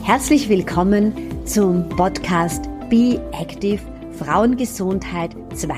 Herzlich willkommen zum Podcast Be Active Frauengesundheit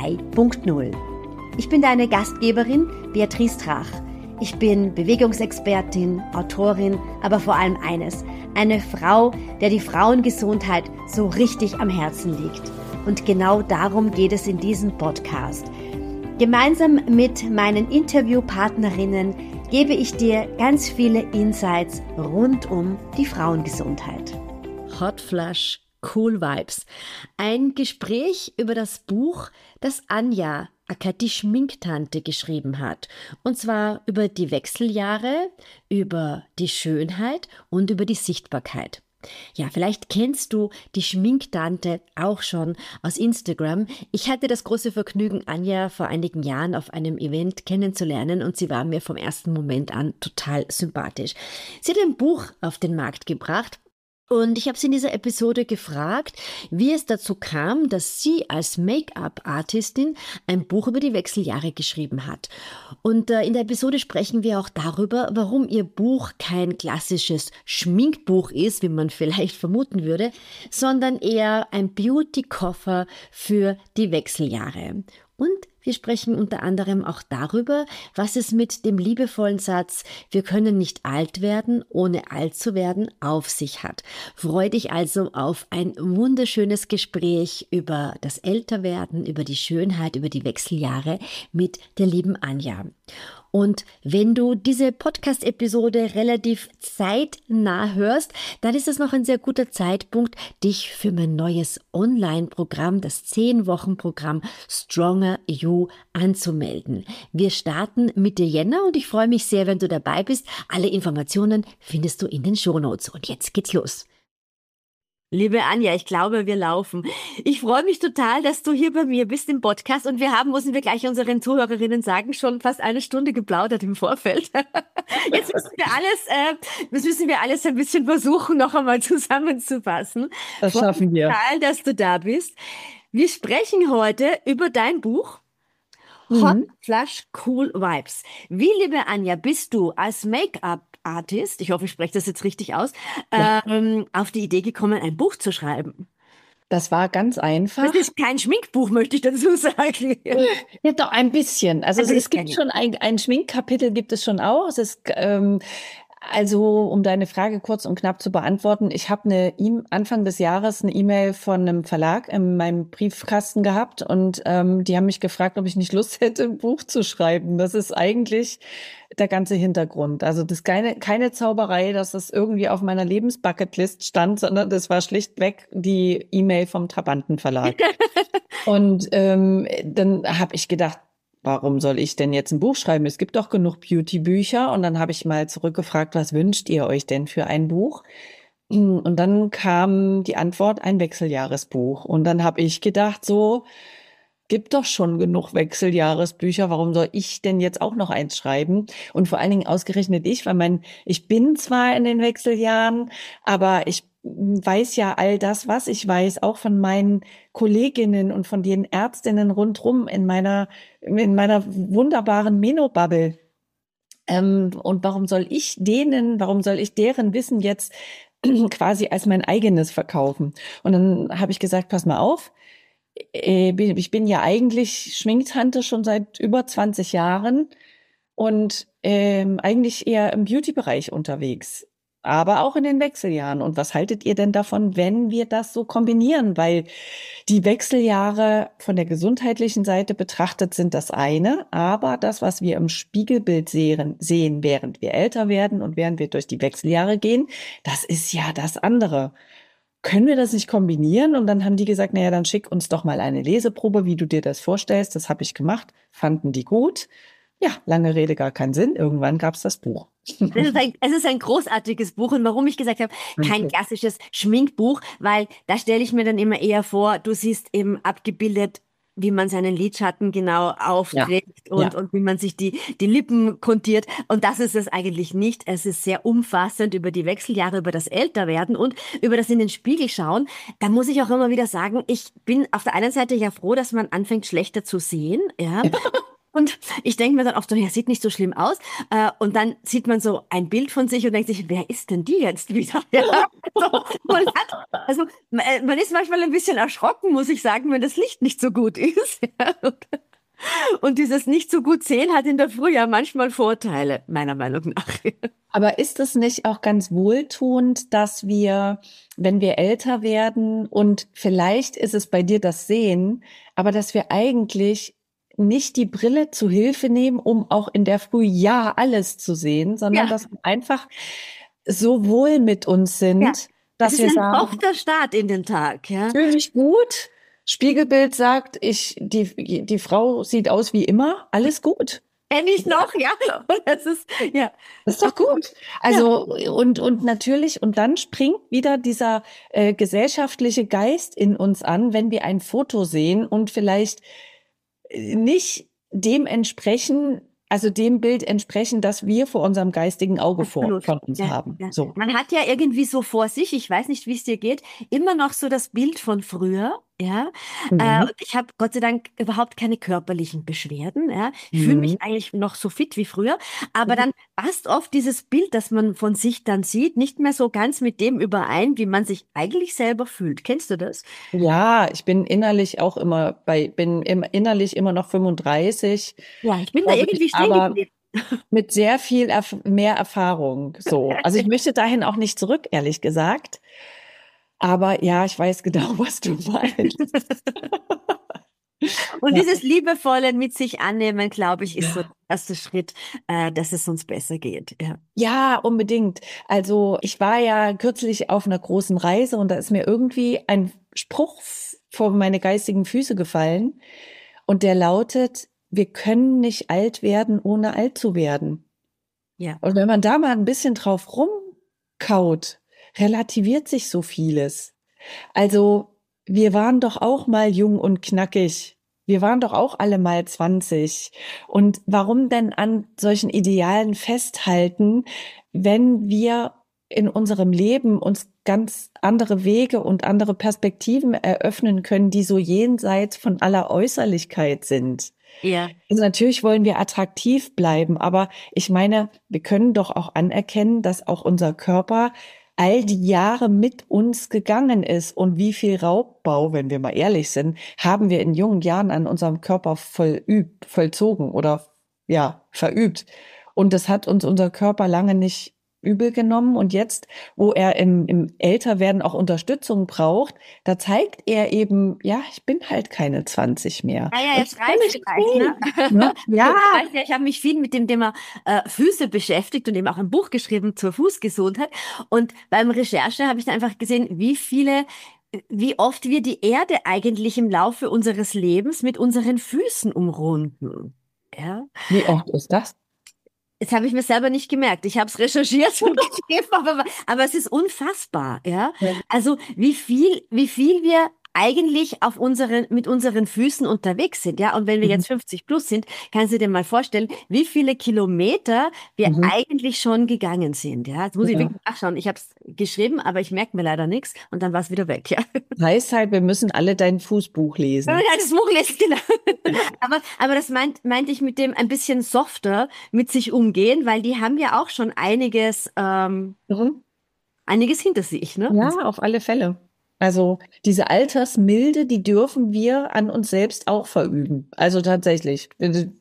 2.0. Ich bin deine Gastgeberin Beatrice Trach. Ich bin Bewegungsexpertin, Autorin, aber vor allem eines, eine Frau, der die Frauengesundheit so richtig am Herzen liegt. Und genau darum geht es in diesem Podcast. Gemeinsam mit meinen Interviewpartnerinnen gebe ich dir ganz viele Insights rund um die Frauengesundheit. Hot Flush, Cool Vibes. Ein Gespräch über das Buch, das Anja, die Schminktante, geschrieben hat. Und zwar über die Wechseljahre, über die Schönheit und über die Sichtbarkeit. Ja, vielleicht kennst du die Schminktante auch schon aus Instagram. Ich hatte das große Vergnügen, Anja vor einigen Jahren auf einem Event kennenzulernen und sie war mir vom ersten Moment an total sympathisch. Sie hat ein Buch auf den Markt gebracht. Und ich habe sie in dieser Episode gefragt, wie es dazu kam, dass sie als Make-up-Artistin ein Buch über die Wechseljahre geschrieben hat. Und in der Episode sprechen wir auch darüber, warum ihr Buch kein klassisches Schminkbuch ist, wie man vielleicht vermuten würde, sondern eher ein Beauty-Koffer für die Wechseljahre. Und wir sprechen unter anderem auch darüber, was es mit dem liebevollen Satz „Wir können nicht alt werden, ohne alt zu werden" auf sich hat. Freu dich also auf ein wunderschönes Gespräch über das Älterwerden, über die Schönheit, über die Wechseljahre mit der lieben Anja. Und wenn du diese Podcast-Episode relativ zeitnah hörst, dann ist es noch ein sehr guter Zeitpunkt, dich für mein neues Online-Programm, das 10-Wochen-Programm Stronger You, anzumelden. Wir starten Mitte Jänner und ich freue mich sehr, wenn du dabei bist. Alle Informationen findest du in den Shownotes. Und jetzt geht's los. Liebe Anja, ich glaube, wir laufen. Ich freue mich total, dass du hier bei mir bist im Podcast und wir haben, müssen wir gleich unseren Zuhörerinnen sagen, schon fast eine Stunde geplaudert im Vorfeld. Jetzt müssen wir alles ein bisschen versuchen, noch einmal zusammenzufassen. Das schaffen wir. Total, dass du da bist. Wir sprechen heute über dein Buch Hot Flush, Cool Vibes. Wie, liebe Anja, bist du als Make-up-Artist, ich hoffe, ich spreche das jetzt richtig aus, auf die Idee gekommen, ein Buch zu schreiben? Das war ganz einfach. Das ist kein Schminkbuch, möchte ich dazu sagen. Ja, doch ein bisschen. Also es gibt schon ein Schminkkapitel, gibt es schon auch. Es ist also, um deine Frage kurz und knapp zu beantworten, ich habe Anfang des Jahres eine E-Mail von einem Verlag in meinem Briefkasten gehabt und die haben mich gefragt, ob ich nicht Lust hätte, ein Buch zu schreiben. Das ist eigentlich der ganze Hintergrund. Also das ist keine Zauberei, dass das irgendwie auf meiner Lebensbucketlist stand, sondern das war schlichtweg die E-Mail vom Trabantenverlag. Und dann habe ich gedacht, warum soll ich denn jetzt ein Buch schreiben? Es gibt doch genug Beauty-Bücher. Und dann habe ich mal zurückgefragt, was wünscht ihr euch denn für ein Buch? Und dann kam die Antwort, ein Wechseljahresbuch. Und dann habe ich gedacht, so, gibt doch schon genug Wechseljahresbücher. Warum soll ich denn jetzt auch noch eins schreiben? Und vor allen Dingen ausgerechnet ich bin zwar in den Wechseljahren, aber ich weiß ja all das, was ich weiß, auch von meinen Kolleginnen und von den Ärztinnen rundrum in meiner wunderbaren Menobubble. Und warum soll ich deren Wissen jetzt quasi als mein eigenes verkaufen? Und dann habe ich gesagt, pass mal auf, ich bin ja eigentlich Schminktante schon seit über 20 Jahren und eigentlich eher im Beauty-Bereich unterwegs. Aber auch in den Wechseljahren. Und was haltet ihr denn davon, wenn wir das so kombinieren? Weil die Wechseljahre von der gesundheitlichen Seite betrachtet sind das eine, aber das, was wir im Spiegelbild sehen, während wir älter werden und während wir durch die Wechseljahre gehen, das ist ja das andere. Können wir das nicht kombinieren? Und dann haben die gesagt, naja, dann schick uns doch mal eine Leseprobe, wie du dir das vorstellst. Das habe ich gemacht, fanden die gut. Ja, lange Rede, gar keinen Sinn. Irgendwann gab es das Buch. Es ist ein großartiges Buch und warum ich gesagt habe, kein klassisches Schminkbuch, weil da stelle ich mir dann immer eher vor, du siehst eben abgebildet, wie man seinen Lidschatten genau aufträgt und wie man sich die Lippen kontiert. Und das ist es eigentlich nicht. Es ist sehr umfassend über die Wechseljahre, über das Älterwerden und über das in den Spiegel schauen. Da muss ich auch immer wieder sagen, ich bin auf der einen Seite ja froh, dass man anfängt, schlechter zu sehen, ja. Und ich denke mir dann oft so, ja, sieht nicht so schlimm aus. Und dann sieht man so ein Bild von sich und denkt sich, wer ist denn die jetzt wieder? Ja, man ist manchmal ein bisschen erschrocken, muss ich sagen, wenn das Licht nicht so gut ist. Ja. Und dieses nicht so gut sehen hat in der Früh ja manchmal Vorteile, meiner Meinung nach. Aber ist es nicht auch ganz wohltuend, dass wir, wenn wir älter werden und vielleicht ist es bei dir das Sehen, aber dass wir eigentlich nicht die Brille zu Hilfe nehmen, um auch in der Früh ja alles zu sehen, sondern Ja, dass wir einfach so wohl mit uns ja. sind, Es dass ist wir ein sagen, softer Start in den Tag, ja. fühle mich gut. Spiegelbild sagt, die Frau sieht aus wie immer, alles gut. Kenn ich noch, ja. Und das ist, ja. Das ist doch gut. Ja. Also, und natürlich, und dann springt wieder dieser gesellschaftliche Geist in uns an, wenn wir ein Foto sehen und vielleicht nicht dem entsprechen, also dem Bild entsprechen, das wir vor unserem geistigen Auge Absolut. von uns Ja, haben. ja. So. Man hat ja irgendwie so vor sich, ich weiß nicht, wie es dir geht, immer noch so das Bild von früher, ja. Mhm. Und ich habe Gott sei Dank überhaupt keine körperlichen Beschwerden, ja. Ich fühle Mhm. mich eigentlich noch so fit wie früher, aber dann passt oft dieses Bild, das man von sich dann sieht, nicht mehr so ganz mit dem überein, wie man sich eigentlich selber fühlt. Kennst du das? Ja, ich bin innerlich auch immer innerlich immer noch 35, Ja, ich bin da glaube ich, irgendwie stehen aber geblieben. mit sehr viel mehr Erfahrung. So. Also ich möchte dahin auch nicht zurück, ehrlich gesagt. Aber ja, ich weiß genau, was du meinst. Und Ja. dieses liebevolle mit sich annehmen, glaube ich, ist so der erste Schritt, dass es uns besser geht. Ja. Ja, unbedingt. Also ich war ja kürzlich auf einer großen Reise und da ist mir irgendwie ein Spruch vor meine geistigen Füße gefallen und der lautet, wir können nicht alt werden, ohne alt zu werden. Ja. Und wenn man da mal ein bisschen drauf rumkaut, relativiert sich so vieles. Also, wir waren doch auch mal jung und knackig. Wir waren doch auch alle mal 20. Und warum denn an solchen Idealen festhalten, wenn wir in unserem Leben uns ganz andere Wege und andere Perspektiven eröffnen können, die so jenseits von aller Äußerlichkeit sind? Ja. Also natürlich wollen wir attraktiv bleiben, aber ich meine, wir können doch auch anerkennen, dass auch unser Körper all die Jahre mit uns gegangen ist und wie viel Raubbau, wenn wir mal ehrlich sind, haben wir in jungen Jahren an unserem Körper vollzogen oder ja, verübt. Und das hat uns unser Körper lange nicht übel genommen. Und jetzt, wo er im Älterwerden auch Unterstützung braucht, da zeigt er eben, ja, ich bin halt keine 20 mehr. Ja, ja, Und jetzt reicht völlig vielleicht, ne? okay, ne? Ja, Du weißt ja, ich habe mich viel mit dem Thema Füße beschäftigt und eben auch ein Buch geschrieben zur Fußgesundheit. Und beim Recherche habe ich dann einfach gesehen, wie oft wir die Erde eigentlich im Laufe unseres Lebens mit unseren Füßen umrunden. Ja. wie oft ist das? Das habe ich mir selber nicht gemerkt. Ich habe es recherchiert und geschrieben, aber es ist unfassbar, ja. Ja. Also wie viel wir eigentlich mit unseren Füßen unterwegs sind, ja. Und wenn wir Mhm. jetzt 50 plus sind, kannst du dir mal vorstellen, wie viele Kilometer wir Mhm. eigentlich schon gegangen sind, ja. Jetzt muss ich Ja. wirklich nachschauen. Ich habe es geschrieben, aber ich merke mir leider nichts und dann war es wieder weg, ja. Heißt halt, wir müssen alle dein Fußbuch Ja, lesen. das Buch lesen, genau. Aber das meinte ich mit dem ein bisschen softer mit sich umgehen, weil die haben ja auch schon Mhm. einiges hinter sich, ne? Ja, auf alle Fälle. Also diese Altersmilde, die dürfen wir an uns selbst auch verüben. Also tatsächlich,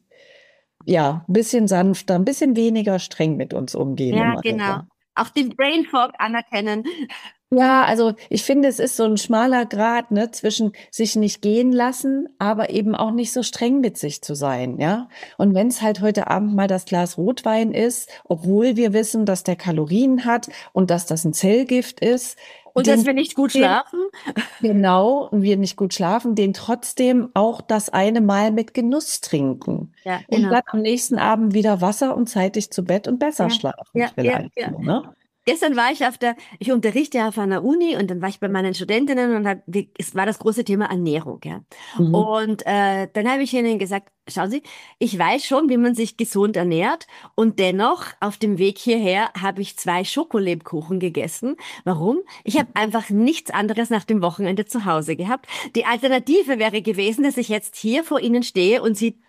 ja, ein bisschen sanfter, ein bisschen weniger streng mit uns umgehen im Ja, genau. Alter. Auch den Brain Fog anerkennen. Ja, also ich finde, es ist so ein schmaler Grat, ne, zwischen sich nicht gehen lassen, aber eben auch nicht so streng mit sich zu sein, ja. Und wenn es halt heute Abend mal das Glas Rotwein ist, obwohl wir wissen, dass der Kalorien hat und dass das ein Zellgift ist, Und dass wir nicht gut schlafen. genau, und wir nicht gut schlafen, den trotzdem auch das eine Mal mit Genuss trinken. Ja, Und genau. dann am nächsten Abend wieder Wasser und zeitig zu Bett und besser Ja, schlafen ja, vielleicht, ja. so, ne? Gestern war ich unterrichte ja auf einer Uni und dann war ich bei meinen Studentinnen und es war das große Thema Ernährung, ja. Mhm. Und dann habe ich ihnen gesagt, schauen Sie, ich weiß schon, wie man sich gesund ernährt und dennoch auf dem Weg hierher habe ich 2 Schokolebkuchen gegessen. Warum? Ich habe einfach nichts anderes nach dem Wochenende zu Hause gehabt. Die Alternative wäre gewesen, dass ich jetzt hier vor Ihnen stehe und Sie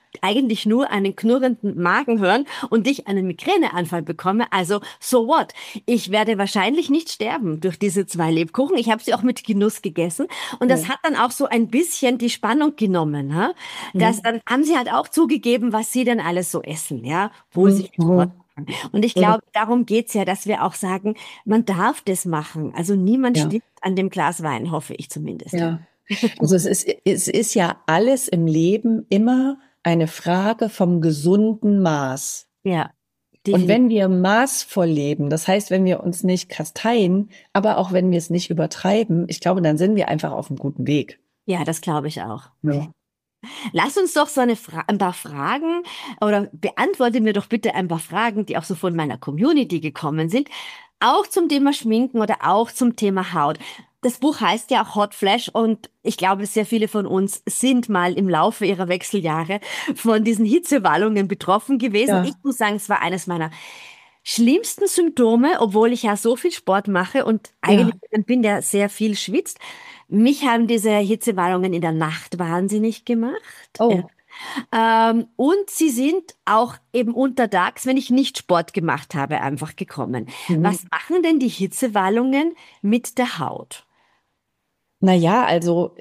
eigentlich nur einen knurrenden Magen hören und ich einen Migräneanfall bekomme. Also, so what? Ich werde wahrscheinlich nicht sterben durch diese 2 Lebkuchen. Ich habe sie auch mit Genuss gegessen. Und das Ja. hat dann auch so ein bisschen die Spannung genommen. Ha? Mhm. Dann haben sie halt auch zugegeben, was sie denn alles so essen, ja, wo sie Mhm. Sport Mhm. machen. Und ich Mhm. glaube, darum geht's ja, dass wir auch sagen, man darf das machen. Also niemand Ja, stirbt an dem Glas Wein, hoffe ich zumindest. ja. Also es ist ja alles im Leben immer eine Frage vom gesunden Maß. Ja, Und definitiv. wenn wir maßvoll leben, das heißt, wenn wir uns nicht kasteien, aber auch wenn wir es nicht übertreiben, ich glaube, dann sind wir einfach auf einem guten Weg. Ja, das glaube ich auch. Ja. Lass uns doch so ein paar Fragen oder beantworte mir doch bitte ein paar Fragen, die auch so von meiner Community gekommen sind, auch zum Thema Schminken oder auch zum Thema Haut. Das Buch heißt ja auch Hot Flash und ich glaube, sehr viele von uns sind mal im Laufe ihrer Wechseljahre von diesen Hitzewallungen betroffen gewesen. Und ich Ja. muss sagen, es war eines meiner schlimmsten Symptome, obwohl ich ja so viel Sport mache und eigentlich Ja. jemand bin, der sehr viel schwitzt. Mich haben diese Hitzewallungen in der Nacht wahnsinnig gemacht. Ja. Oh. Und sie sind auch eben untertags, wenn ich nicht Sport gemacht habe, einfach gekommen. Mhm. Was machen denn die Hitzewallungen mit der Haut? Naja, also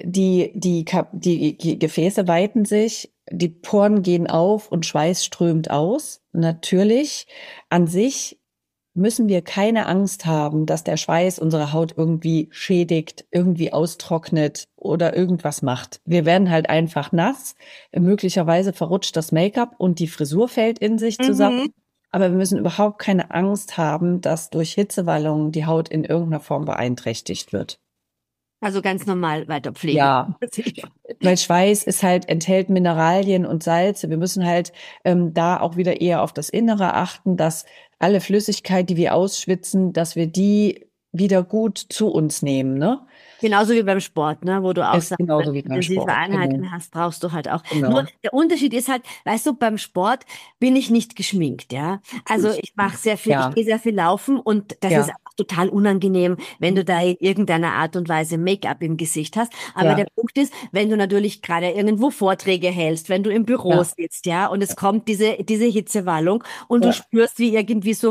die Gefäße weiten sich, die Poren gehen auf und Schweiß strömt aus. Natürlich, an sich müssen wir keine Angst haben, dass der Schweiß unsere Haut irgendwie schädigt, irgendwie austrocknet oder irgendwas macht. Wir werden halt einfach nass, möglicherweise verrutscht das Make-up und die Frisur fällt in sich zusammen. Mhm. Aber wir müssen überhaupt keine Angst haben, dass durch Hitzewallungen die Haut in irgendeiner Form beeinträchtigt wird. Also ganz normal weiter pflegen. Ja, weil Schweiß ist halt, enthält Mineralien und Salze. Wir müssen halt da auch wieder eher auf das Innere achten, dass alle Flüssigkeit, die wir ausschwitzen, dass wir die wieder gut zu uns nehmen, ne? Genauso wie beim Sport, ne, wo du auch Ist sagst, wenn genauso du wie beim intensive Sport. Genau. Einheiten hast, brauchst du halt auch. Nur Genau. der Unterschied ist halt, weißt du, beim Sport bin ich nicht geschminkt, ja. Also ich mache sehr viel, ich Ja, gehe sehr viel laufen und das ist ja, einfach total unangenehm, wenn du da in irgendeiner Art und Weise Make-up im Gesicht hast. Aber der ja, Punkt ist, wenn du natürlich gerade irgendwo Vorträge hältst, wenn du im Büro ja, sitzt, ja, und es kommt diese Hitzewallung und du ja, spürst, wie irgendwie so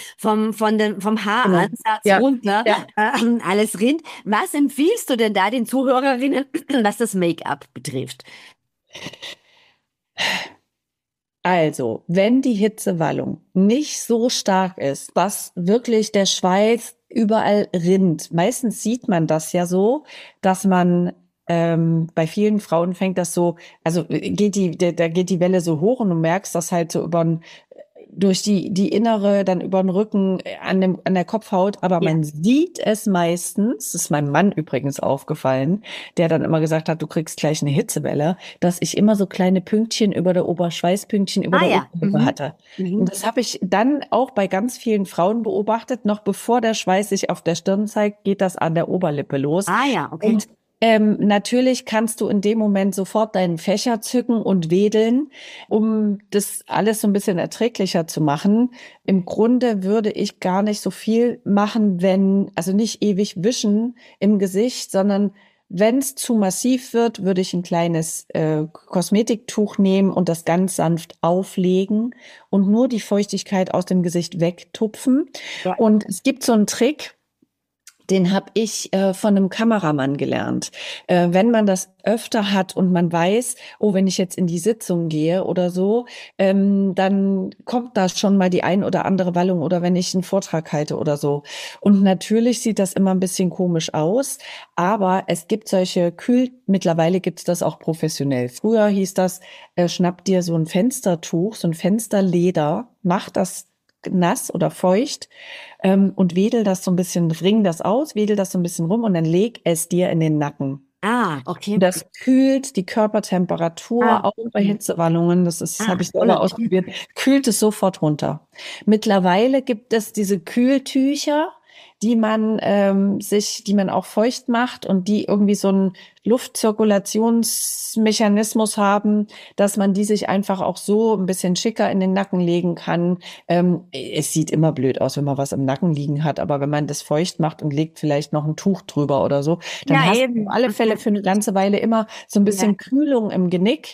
vom genau. Haaransatz Ja, runter ja. alles rinnt. Was empfiehlst du denn da den Zuhörerinnen, was das Make-up betrifft? Also, wenn die Hitzewallung nicht so stark ist, dass wirklich der Schweiß überall rinnt, meistens sieht man das ja so, dass man bei vielen Frauen fängt das so, also da geht die Welle so hoch und du merkst das halt so durch die innere, dann über den Rücken, an der Kopfhaut, aber Ja. man sieht es meistens, das ist meinem Mann übrigens aufgefallen, der dann immer gesagt hat, du kriegst gleich eine Hitzewelle, dass ich immer so kleine Pünktchen über der Schweißpünktchen über Ah der ja. Oberlippe Mhm. hatte. Und Mhm. das habe ich dann auch bei ganz vielen Frauen beobachtet, noch bevor der Schweiß sich auf der Stirn zeigt, geht das an der Oberlippe los. Ah ja, okay. Und natürlich kannst du in dem Moment sofort deinen Fächer zücken und wedeln, um das alles so ein bisschen erträglicher zu machen. Im Grunde würde ich gar nicht so viel machen, also nicht ewig wischen im Gesicht, sondern wenn es zu massiv wird, würde ich ein kleines Kosmetiktuch nehmen und das ganz sanft auflegen und nur die Feuchtigkeit aus dem Gesicht wegtupfen. Ja. Und es gibt so einen Trick, den habe ich von einem Kameramann gelernt. Wenn man das öfter hat und man weiß, oh, wenn ich jetzt in die Sitzung gehe oder so, dann kommt da schon mal die ein oder andere Wallung oder wenn ich einen Vortrag halte oder so. Und natürlich sieht das immer ein bisschen komisch aus, aber es gibt mittlerweile gibt es das auch professionell. Früher hieß das, schnapp dir so ein Fenstertuch, so ein Fensterleder, mach das nass oder feucht und wedel das so ein bisschen, wring das aus, wedel das so ein bisschen rum und dann leg es dir in den Nacken. Ah, okay. Und das kühlt die Körpertemperatur, Ah, auch bei okay. Hitzewallungen, das habe ich Toller selber Tipp. ausprobiert, kühlt es sofort runter. Mittlerweile gibt es diese Kühltücher, die man auch feucht macht und die irgendwie so einen Luftzirkulationsmechanismus haben, dass man die sich einfach auch so ein bisschen schicker in den Nacken legen kann. Es sieht immer blöd aus, wenn man was im Nacken liegen hat, aber wenn man das feucht macht und legt vielleicht noch ein Tuch drüber oder so, dann Ja, hast du eben. auf alle Fälle für eine ganze Weile immer so ein Ja. bisschen Kühlung im Genick.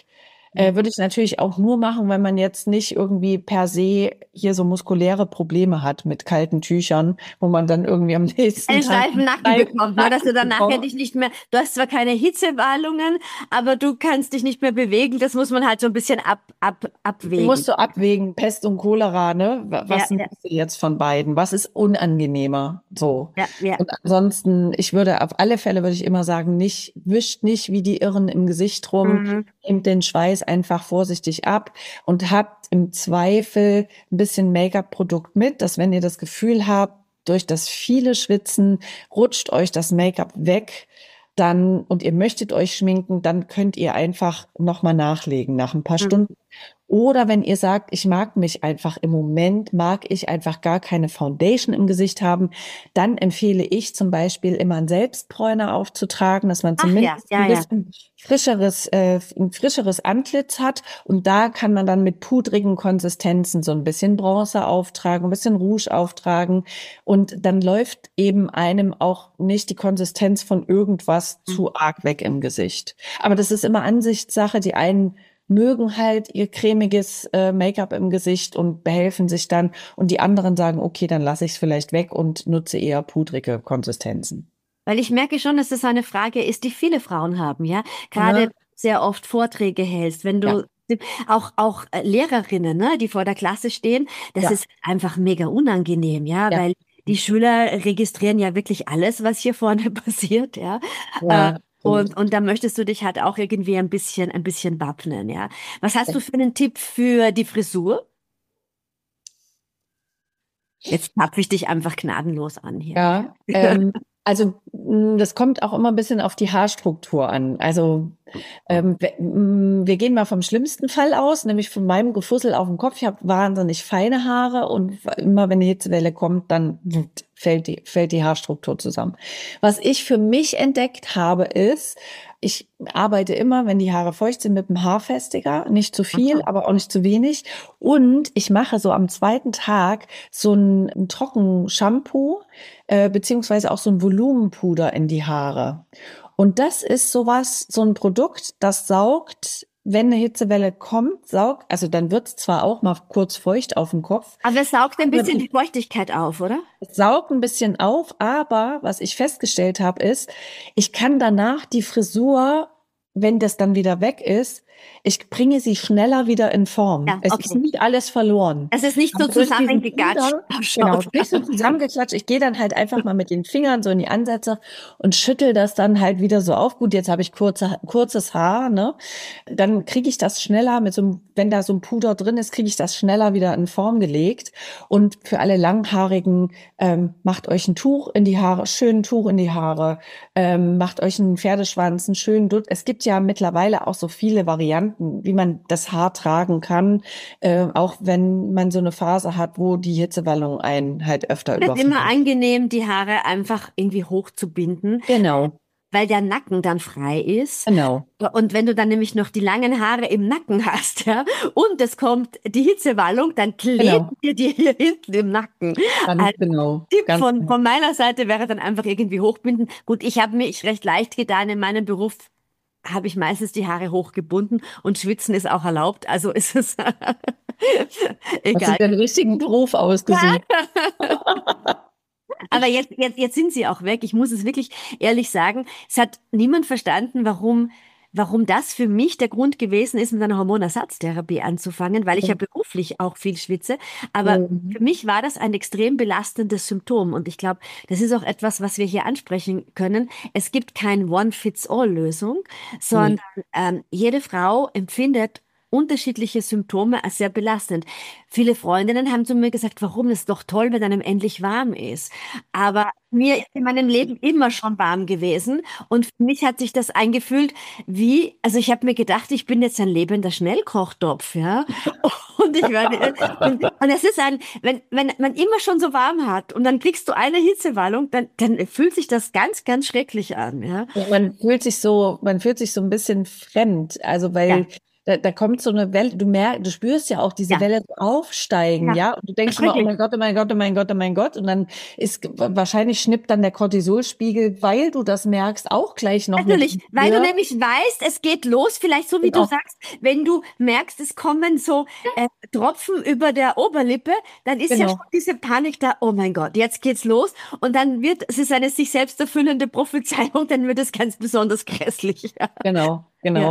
Würde ich natürlich auch nur machen, wenn man jetzt nicht irgendwie per se hier so muskuläre Probleme hat mit kalten Tüchern, wo man dann irgendwie am nächsten Einen Tag steifen Nacken bekommt, ne? Dass du dann nachher dich nicht mehr, du hast zwar keine Hitzewallungen, aber du kannst dich nicht mehr bewegen. Das muss man halt so ein bisschen abwägen. musst du abwägen, Pest und Cholera, ne? Ja, Was ja, nimmst du jetzt von beiden? Was ist unangenehmer? So. ja, ja. Und ansonsten, auf alle Fälle würde ich immer sagen, wischt nicht wie die Irren im Gesicht rum, Mhm. nehmt den Schweiß einfach vorsichtig ab und habt im Zweifel ein bisschen Make-up-Produkt mit, dass wenn ihr das Gefühl habt, durch das viele Schwitzen rutscht euch das Make-up weg, dann, und ihr möchtet euch schminken, dann könnt ihr einfach nochmal nachlegen nach ein paar Mhm. Stunden. Oder wenn ihr sagt, ich mag mich einfach im Moment, mag ich einfach gar keine Foundation im Gesicht haben, dann empfehle ich zum Beispiel immer einen Selbstbräuner aufzutragen, dass man Ach ja, zumindest ja, ein ja. bisschen ein frischeres Antlitz hat. Und da kann man dann mit pudrigen Konsistenzen so ein bisschen Bronzer auftragen, ein bisschen Rouge auftragen. Und dann läuft eben einem auch nicht die Konsistenz von irgendwas zu arg weg im Gesicht. Aber das ist immer Ansichtssache. Die einen mögen halt ihr cremiges Make-up im Gesicht und behelfen sich dann. Und die anderen sagen, okay, dann lasse ich es vielleicht weg und nutze eher pudrige Konsistenzen. Weil ich merke schon, dass das eine Frage ist, die viele Frauen haben, ja. Gerade wenn Ne? du sehr oft Vorträge hältst, wenn Ja, du auch Lehrerinnen, ne, die vor der Klasse stehen, das ja, ist einfach mega unangenehm, ja, ja, weil die Schüler registrieren ja wirklich alles, was hier vorne passiert, ja. Äh, ja. und da möchtest du dich halt auch irgendwie ein bisschen wappnen, ja. Was hast du für einen Tipp für die Frisur? Jetzt tapfe ich dich einfach gnadenlos an hier. Ja, also das kommt auch immer ein bisschen auf die Haarstruktur an. Also wir gehen mal vom schlimmsten Fall aus, nämlich von meinem Gefussel auf dem Kopf. Ich habe wahnsinnig feine Haare und immer wenn die Hitzewelle kommt, dann fällt die Haarstruktur zusammen. Was ich für mich entdeckt habe, ist, ich arbeite immer, wenn die Haare feucht sind, mit dem Haarfestiger. Nicht zu viel, aber auch nicht zu wenig. Und ich mache so am zweiten Tag so ein Trockenshampoo, beziehungsweise auch so ein Volumenpuder in die Haare. Und das ist sowas, so ein Produkt, das saugt, wenn eine Hitzewelle kommt, also dann wird's zwar auch mal kurz feucht auf dem Kopf, Aber es saugt ein aber bisschen die Feuchtigkeit auf, oder? es saugt ein bisschen auf, aber was ich festgestellt habe, ist, ich kann danach die Frisur, wenn das dann wieder weg ist, ich bringe sie schneller wieder in Form. Ja, Es ist okay. nicht alles verloren. Es ist nicht so Aber durch diesen zusammengegatscht Puder, genau, ausschaut. nicht so zusammengeklatscht. Ich gehe dann halt einfach mal mit den Fingern so in die Ansätze und schüttel das dann halt wieder so auf. Gut, jetzt habe ich kurzes Haar, ne? Dann kriege ich das schneller wenn da so ein Puder drin ist, kriege ich das schneller wieder in Form gelegt. Und für alle Langhaarigen, macht euch ein Tuch in die Haare, schön Tuch in die Haare, macht euch einen Pferdeschwanz, einen schönen Dutt. Es gibt ja mittlerweile auch so viele Varianten, wie man das Haar tragen kann, auch wenn man so eine Phase hat, wo die Hitzewallung einen halt öfter Es ist immer überfällt. angenehm, die Haare einfach irgendwie hochzubinden, Genau, weil der Nacken dann frei ist. genau, Und wenn du dann nämlich noch die langen Haare im Nacken hast, ja, und es kommt die Hitzewallung, dann kleben genau, dir die hier hinten im Nacken. ganz Ein genau, Tipp ganz von, genau. von meiner Seite wäre dann einfach irgendwie hochbinden. Gut, ich habe mich recht leicht getan. In meinem Beruf habe ich meistens die Haare hochgebunden und schwitzen ist auch erlaubt. Also ist es Hast du egal. den richtigen Beruf ausgesucht? Aber jetzt sind sie auch weg. Ich muss es wirklich ehrlich sagen. Es hat niemand verstanden, warum das für mich der Grund gewesen ist, mit einer Hormonersatztherapie anzufangen, weil ich ja beruflich auch viel schwitze. Aber Mhm. für mich war das ein extrem belastendes Symptom. Und ich glaube, das ist auch etwas, was wir hier ansprechen können. Es gibt keine One-Fits-All-Lösung, sondern Nee. jede Frau empfindet unterschiedliche Symptome als sehr belastend. Viele Freundinnen haben zu mir gesagt, warum es doch toll, wenn einem endlich warm ist. Aber mir ist in meinem Leben immer schon warm gewesen und für mich hat sich das eingefühlt also ich habe mir gedacht, ich bin jetzt ein lebender Schnellkochtopf, ja. Und ich werde, und es ist wenn man immer schon so warm hat und dann kriegst du eine Hitzewallung, dann fühlt sich das ganz, ganz schrecklich an, ja. Ja, man fühlt sich so ein bisschen fremd, also Ja. da kommt so eine Welle, du spürst ja auch diese Welle so aufsteigen, ja, und du denkst immer, oh mein Gott, oh mein Gott, oh mein Gott, oh mein Gott, und dann wahrscheinlich schnippt dann der Cortisolspiegel, weil du das merkst, auch gleich noch natürlich, weil du nämlich weißt, es geht los, vielleicht so wie du sagst, wenn du merkst, es kommen so Tropfen über der Oberlippe, dann ist ja schon diese Panik da, oh mein Gott, jetzt geht's los, und dann es ist eine sich selbst erfüllende Prophezeiung, dann wird es ganz besonders grässlich. Genau.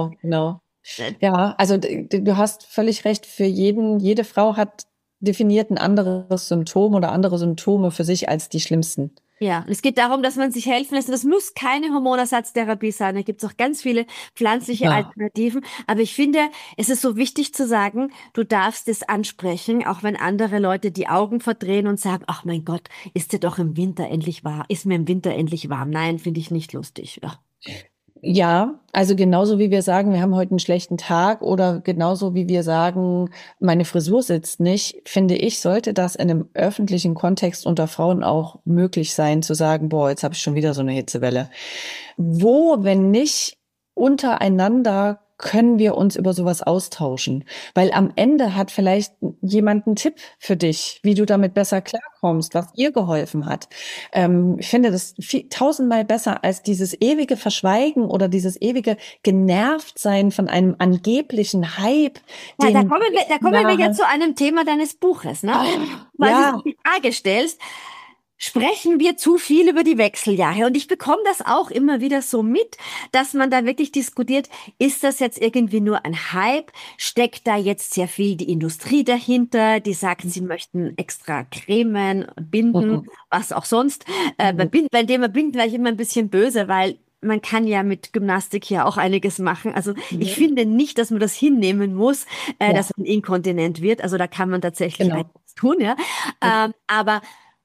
Ja, also du hast völlig recht, jede Frau hat definiert ein anderes Symptom oder andere Symptome für sich als die schlimmsten. Ja, und es geht darum, dass man sich helfen lässt. Das muss keine Hormonersatztherapie sein. Da gibt es auch ganz viele pflanzliche Alternativen. Aber ich finde, es ist so wichtig zu sagen, du darfst es ansprechen, auch wenn andere Leute die Augen verdrehen und sagen, ach mein Gott, ist dir doch im Winter endlich warm? Ist mir im Winter endlich warm? Nein, finde ich nicht lustig. Ja. Ja, also genauso wie wir sagen, wir haben heute einen schlechten Tag, oder genauso wie wir sagen, meine Frisur sitzt nicht, finde ich, sollte das in einem öffentlichen Kontext unter Frauen auch möglich sein, zu sagen, boah, jetzt habe ich schon wieder so eine Hitzewelle. Wo, wenn nicht untereinander, können wir uns über sowas austauschen? Weil am Ende hat vielleicht jemand einen Tipp für dich, wie du damit besser klarkommst, was ihr geholfen hat. Ich finde das tausendmal besser als dieses ewige Verschweigen oder dieses ewige Genervtsein von einem angeblichen Hype. Ja, da kommen wir jetzt zu einem Thema deines Buches, ne? Weil du die Frage stellst, sprechen wir zu viel über die Wechseljahre? Und ich bekomme das auch immer wieder so mit, dass man da wirklich diskutiert, ist das jetzt irgendwie nur ein Hype? Steckt da jetzt sehr viel die Industrie dahinter, die sagt, sie möchten extra cremen, binden, was auch sonst. Beim Thema Binden war ich immer ein bisschen böse, weil man kann ja mit Gymnastik hier auch einiges machen. Also ich finde nicht, dass man das hinnehmen muss, dass man inkontinent wird. Also da kann man tatsächlich etwas tun, ja. Aber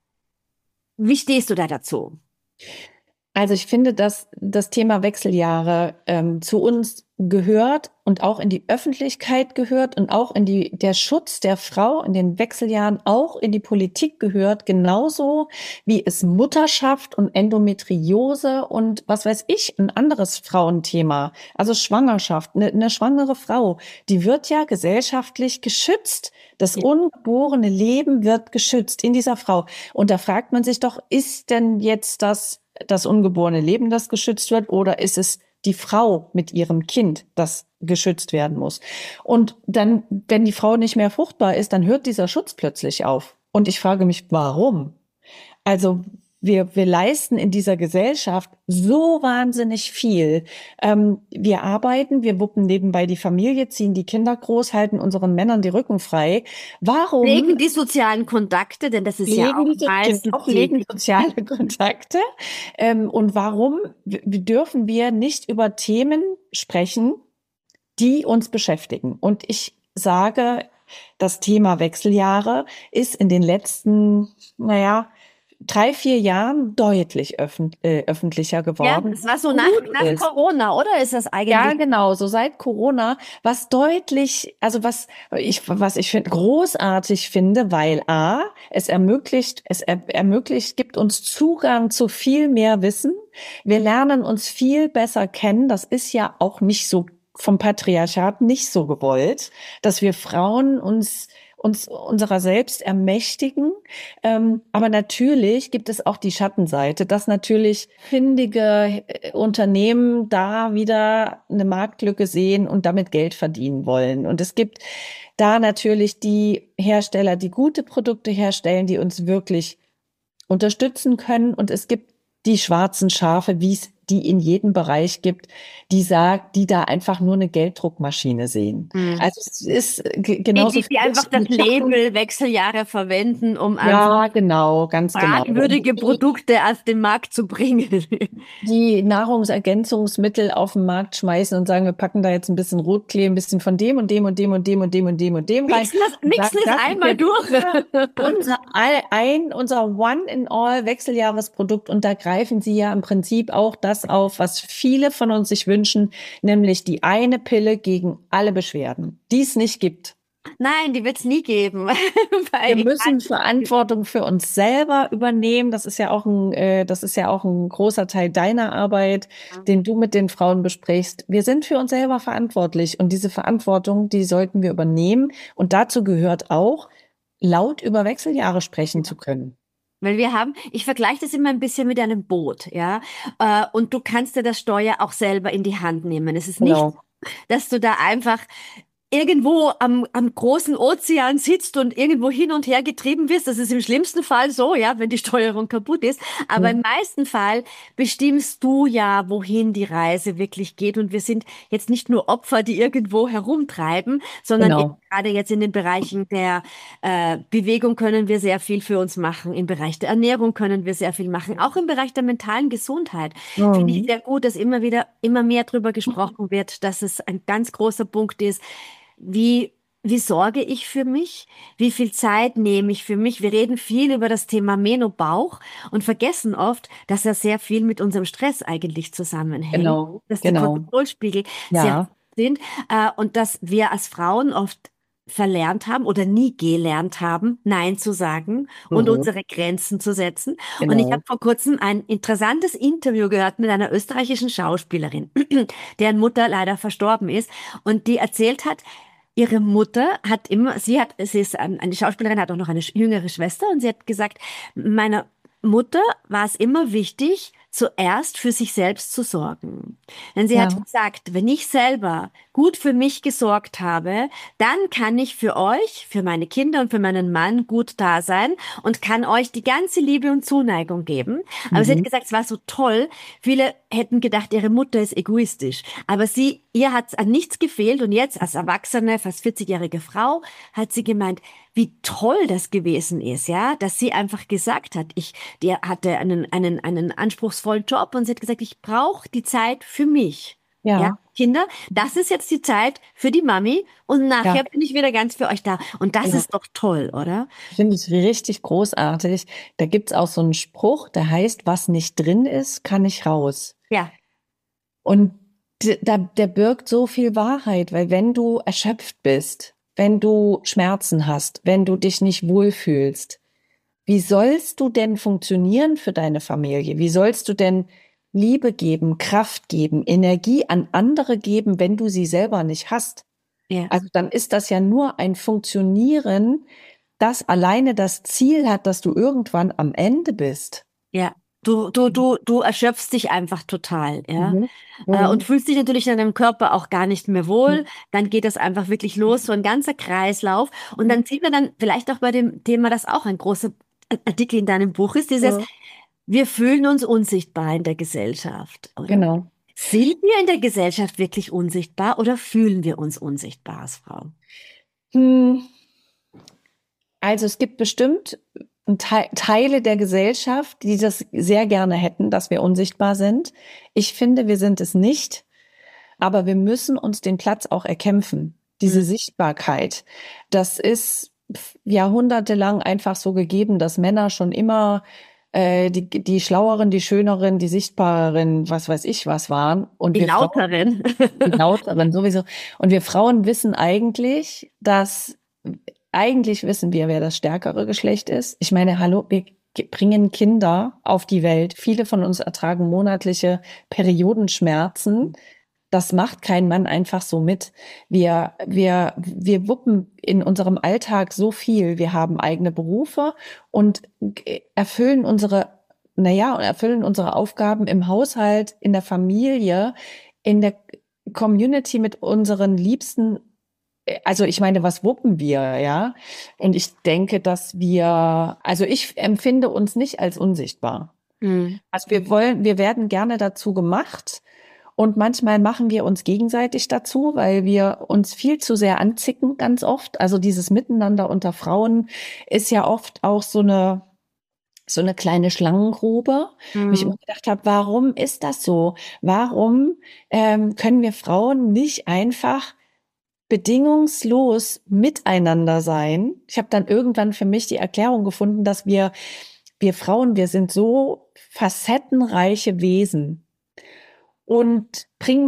wie stehst du da dazu? Also ich finde, dass das Thema Wechseljahre zu uns gehört und auch in die Öffentlichkeit gehört und auch in der Schutz der Frau in den Wechseljahren auch in die Politik gehört, genauso wie es Mutterschaft und Endometriose und was weiß ich, ein anderes Frauenthema, also Schwangerschaft. Eine schwangere Frau, die wird ja gesellschaftlich geschützt. Das ungeborene Leben wird geschützt in dieser Frau. Und da fragt man sich doch, ist denn jetzt das ungeborene Leben, das geschützt wird, oder ist es die Frau mit ihrem Kind, das geschützt werden muss? Und dann, wenn die Frau nicht mehr fruchtbar ist, dann hört dieser Schutz plötzlich auf. Und ich frage mich, warum? Also wir leisten in dieser Gesellschaft so wahnsinnig viel. Wir arbeiten, wir wuppen nebenbei die Familie, ziehen die Kinder groß, halten unseren Männern die Rücken frei. Warum? Pflegen die sozialen Kontakte, denn das ist ja auch pflegen soziale Kontakte. Und warum dürfen wir nicht über Themen sprechen, die uns beschäftigen? Und ich sage, das Thema Wechseljahre ist in den letzten, 3-4 Jahren deutlich öffentlicher geworden. Ja, das war so nach Corona, oder ist das eigentlich? Ja, genau, so seit Corona, was deutlich, also was ich großartig finde, weil es ermöglicht, gibt uns Zugang zu viel mehr Wissen. Wir lernen uns viel besser kennen. Das ist ja auch nicht so vom Patriarchat nicht so gewollt, dass wir Frauen uns unserer selbst ermächtigen. Aber natürlich gibt es auch die Schattenseite, dass natürlich findige Unternehmen da wieder eine Marktlücke sehen und damit Geld verdienen wollen. Und es gibt da natürlich die Hersteller, die gute Produkte herstellen, die uns wirklich unterstützen können. Und es gibt die schwarzen Schafe, wie es die in jedem Bereich gibt, die da einfach nur eine Gelddruckmaschine sehen. Also es ist genauso die einfach das Label Wechseljahre verwenden, um ganz fragwürdige Produkte auf den Markt zu bringen. Die Nahrungsergänzungsmittel auf den Markt schmeißen und sagen, wir packen da jetzt ein bisschen Rotklee, ein bisschen von dem und dem und dem und dem und dem und dem und dem rein. Mixen das einmal durch. Unser One-in-All Wechseljahresprodukt, und da greifen sie ja im Prinzip auch das auf, was viele von uns sich wünschen, nämlich die eine Pille gegen alle Beschwerden, die es nicht gibt. Nein, die wird es nie geben. Wir Weil müssen Verantwortung für uns selber übernehmen. Das ist ja auch ein großer Teil deiner Arbeit, den du mit den Frauen besprichst. Wir sind für uns selber verantwortlich und diese Verantwortung, die sollten wir übernehmen. Und dazu gehört auch, laut über Wechseljahre sprechen zu können. weil ich vergleiche das immer ein bisschen mit einem Boot, ja. Und du kannst dir das Steuer auch selber in die Hand nehmen. Es ist nicht, Genau. dass du da einfach irgendwo am großen Ozean sitzt und irgendwo hin und her getrieben wirst. Das ist im schlimmsten Fall so, ja, wenn die Steuerung kaputt ist. Aber im meisten Fall bestimmst du ja, wohin die Reise wirklich geht. Und wir sind jetzt nicht nur Opfer, die irgendwo herumtreiben, sondern eben Genau. gerade jetzt in den Bereichen der Bewegung können wir sehr viel für uns machen. Im Bereich der Ernährung können wir sehr viel machen. Auch im Bereich der mentalen Gesundheit finde ich Mhm. sehr gut, dass immer mehr darüber gesprochen wird, dass es ein ganz großer Punkt ist, wie, wie sorge ich für mich? Wie viel Zeit nehme ich für mich? Wir reden viel über das Thema Menobauch und vergessen oft, dass er sehr viel mit unserem Stress eigentlich zusammenhängt, Genau. dass die Genau. Cortisolspiegel sehr hoch Ja. sind und dass wir als Frauen oft verlernt haben oder nie gelernt haben, Nein zu sagen und Mhm. unsere Grenzen zu setzen. Und ich habe Genau. vor kurzem ein interessantes Interview gehört mit einer österreichischen Schauspielerin, deren Mutter leider verstorben ist und die erzählt hat, ihre Mutter hat immer, sie ist eine Schauspielerin, hat auch noch eine jüngere Schwester und sie hat gesagt, meiner Mutter war es immer wichtig, zuerst für sich selbst zu sorgen. Denn sie hat Ja. gesagt, wenn ich selber gut für mich gesorgt habe, dann kann ich für euch, für meine Kinder und für meinen Mann gut da sein und kann euch die ganze Liebe und Zuneigung geben. Aber sie hat Mhm. gesagt, es war so toll. Viele hätten gedacht, ihre Mutter ist egoistisch. Aber ihr hat es an nichts gefehlt und jetzt als erwachsene, fast 40-jährige Frau hat sie gemeint, wie toll das gewesen ist, ja, dass sie einfach gesagt hat, die hatte einen anspruchsvollen Job und sie hat gesagt, ich brauche die Zeit für mich. Ja, Ja. Kinder, das ist jetzt die Zeit für die Mami und Ja. nachher bin ich wieder ganz für euch da. Und das Ja. ist doch toll, oder? Ich finde es richtig großartig. Da gibt's auch so einen Spruch, der heißt, was nicht drin ist, kann nicht raus. Ja, Und der birgt so viel Wahrheit, weil wenn du erschöpft bist, wenn du Schmerzen hast, wenn du dich nicht wohlfühlst, wie sollst du denn funktionieren für deine Familie? Wie sollst du denn Liebe geben, Kraft geben, Energie an andere geben, wenn du sie selber nicht hast? ja. Also dann ist das ja nur ein Funktionieren, das alleine das Ziel hat, dass du irgendwann am Ende bist. Ja, du erschöpfst dich einfach total, ja. Mhm. Und Mhm. fühlst dich natürlich in deinem Körper auch gar nicht mehr wohl. Dann geht das einfach wirklich los, so ein ganzer Kreislauf. Und dann sieht man dann vielleicht auch bei dem Thema, das auch ein großer Artikel in deinem Buch ist, dieses, Mhm. wir fühlen uns unsichtbar in der Gesellschaft, oder? Genau. Sind wir in der Gesellschaft wirklich unsichtbar oder fühlen wir uns unsichtbar als Frau? Hm. Also es gibt bestimmt Teile der Gesellschaft, die das sehr gerne hätten, dass wir unsichtbar sind. Ich finde, wir sind es nicht, aber wir müssen uns den Platz auch erkämpfen. Hm. Diese Sichtbarkeit, das ist jahrhundertelang einfach so gegeben, dass Männer schon immer die Schlaueren, die Schöneren, die Sichtbareren, was weiß ich was waren. Und Die wir Frauen, Lauteren. die Lauteren sowieso. Und wir Frauen wissen eigentlich wissen wir, wer das stärkere Geschlecht ist. Ich meine, hallo, wir bringen Kinder auf die Welt. Viele von uns ertragen monatliche Periodenschmerzen. Das macht kein Mann einfach so mit. Wir wuppen in unserem Alltag so viel. Wir haben eigene Berufe und erfüllen unsere Aufgaben im Haushalt, in der Familie, in der Community mit unseren Liebsten. Also ich meine, was wuppen wir, ja? Und ich denke, also ich empfinde uns nicht als unsichtbar. Hm. Also wir werden gerne dazu gemacht und manchmal machen wir uns gegenseitig dazu, weil wir uns viel zu sehr anzicken, ganz oft. Also dieses Miteinander unter Frauen ist ja oft auch so eine kleine Schlangengrube, wo ich Hm. immer gedacht habe, warum ist das so? Warum können wir Frauen nicht einfach bedingungslos miteinander sein? Ich habe dann irgendwann für mich die Erklärung gefunden, dass wir Frauen, wir sind so facettenreiche Wesen. und bring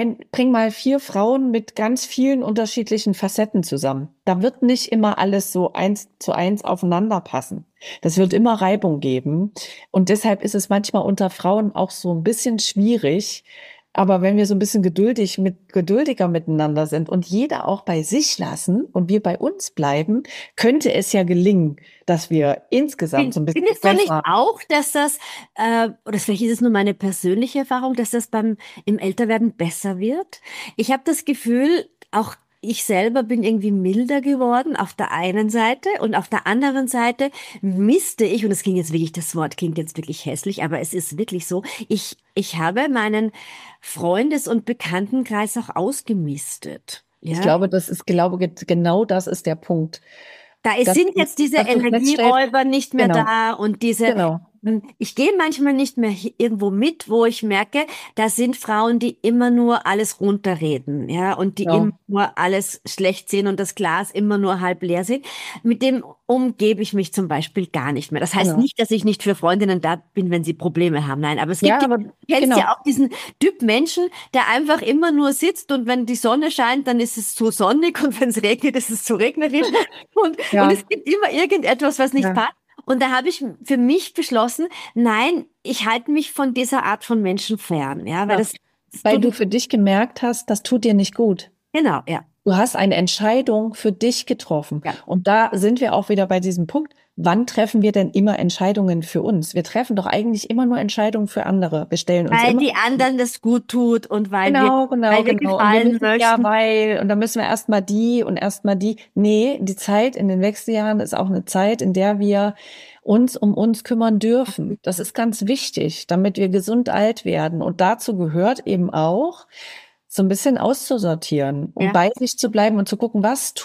mal 4 Frauen mit ganz vielen unterschiedlichen Facetten zusammen. Da wird nicht immer alles so 1:1 aufeinander passen. Das wird immer Reibung geben. Und deshalb ist es manchmal unter Frauen auch so ein bisschen schwierig. Aber wenn wir so ein bisschen geduldiger miteinander sind und jeder auch bei sich lassen und wir bei uns bleiben, könnte es ja gelingen, dass wir insgesamt so ein bisschen Findest du nicht auch, dass das, oder vielleicht ist es nur meine persönliche Erfahrung, dass das im Älterwerden besser wird? Ich habe das Gefühl, auch ich selber bin irgendwie milder geworden auf der einen Seite und auf der anderen Seite misste ich, und das Wort klingt jetzt wirklich hässlich, aber es ist wirklich so, ich habe meinen Freundes- und Bekanntenkreis auch ausgemistet. Ich Ja? glaube, genau das ist der Punkt. Sind jetzt diese Dass du feststellst, Energieräuber nicht mehr genau, da und genau, ich gehe manchmal nicht mehr irgendwo mit, wo ich merke, da sind Frauen, die immer nur alles runterreden, ja, und die immer genau, nur alles schlecht sehen und das Glas immer nur halb leer sehen. Mit dem umgebe ich mich zum Beispiel gar nicht mehr. Das heißt genau. nicht, dass ich nicht für Freundinnen da bin, wenn sie Probleme haben. Nein, aber es Ja, gibt, aber du kennst genau. ja auch diesen Typ Menschen, der einfach immer nur sitzt und wenn die Sonne scheint, dann ist es zu sonnig und wenn es regnet, ist es zu regnerisch und Ja, es gibt immer irgendetwas, was nicht ja. passt. Und da habe ich für mich beschlossen, nein, ich halte mich von dieser Art von Menschen fern, ja, weil Ja. das Weil tut du mir, für dich gemerkt hast, das tut dir nicht gut. genau, ja, Du hast eine Entscheidung für dich getroffen. ja. Und da sind wir auch wieder bei diesem Punkt. Wann treffen wir denn immer Entscheidungen für uns? Wir treffen doch eigentlich immer nur Entscheidungen für andere. Wir stellen uns Weil immer. die anderen das gut tut und Genau, genau, weil wir genau. Und wir gefallen müssen möchten. und dann müssen wir erstmal die und erstmal die. Nee, die Zeit in den Wechseljahren ist auch eine Zeit, in der wir uns um uns kümmern dürfen. Das ist ganz wichtig, damit wir gesund alt werden. Und dazu gehört eben auch, so ein bisschen auszusortieren und Ja, bei sich zu bleiben und zu gucken,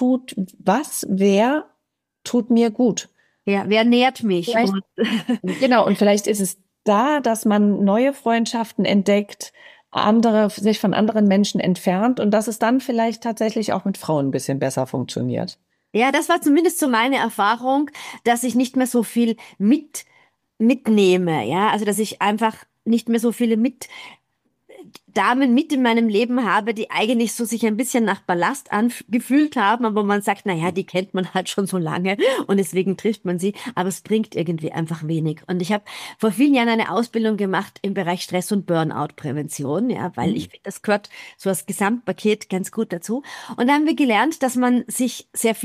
wer tut mir gut. ja, wer nährt mich? Vielleicht, Und genau, und vielleicht ist es da, dass man neue Freundschaften entdeckt, sich von anderen Menschen entfernt und dass es dann vielleicht tatsächlich auch mit Frauen ein bisschen besser funktioniert. ja, das war zumindest so meine Erfahrung, dass ich nicht mehr so viel mitnehme, ja, also dass ich einfach nicht mehr so viele Damen mit in meinem Leben habe, die eigentlich so sich ein bisschen nach Ballast angefühlt haben, aber man sagt, na ja, die kennt man halt schon so lange und deswegen trifft man sie, aber es bringt irgendwie einfach wenig. Und ich habe vor vielen Jahren eine Ausbildung gemacht im Bereich Stress- und Burnout-Prävention, ja, weil ich Mhm. finde, das gehört so als Gesamtpaket ganz gut dazu. Und da haben wir gelernt, dass man sich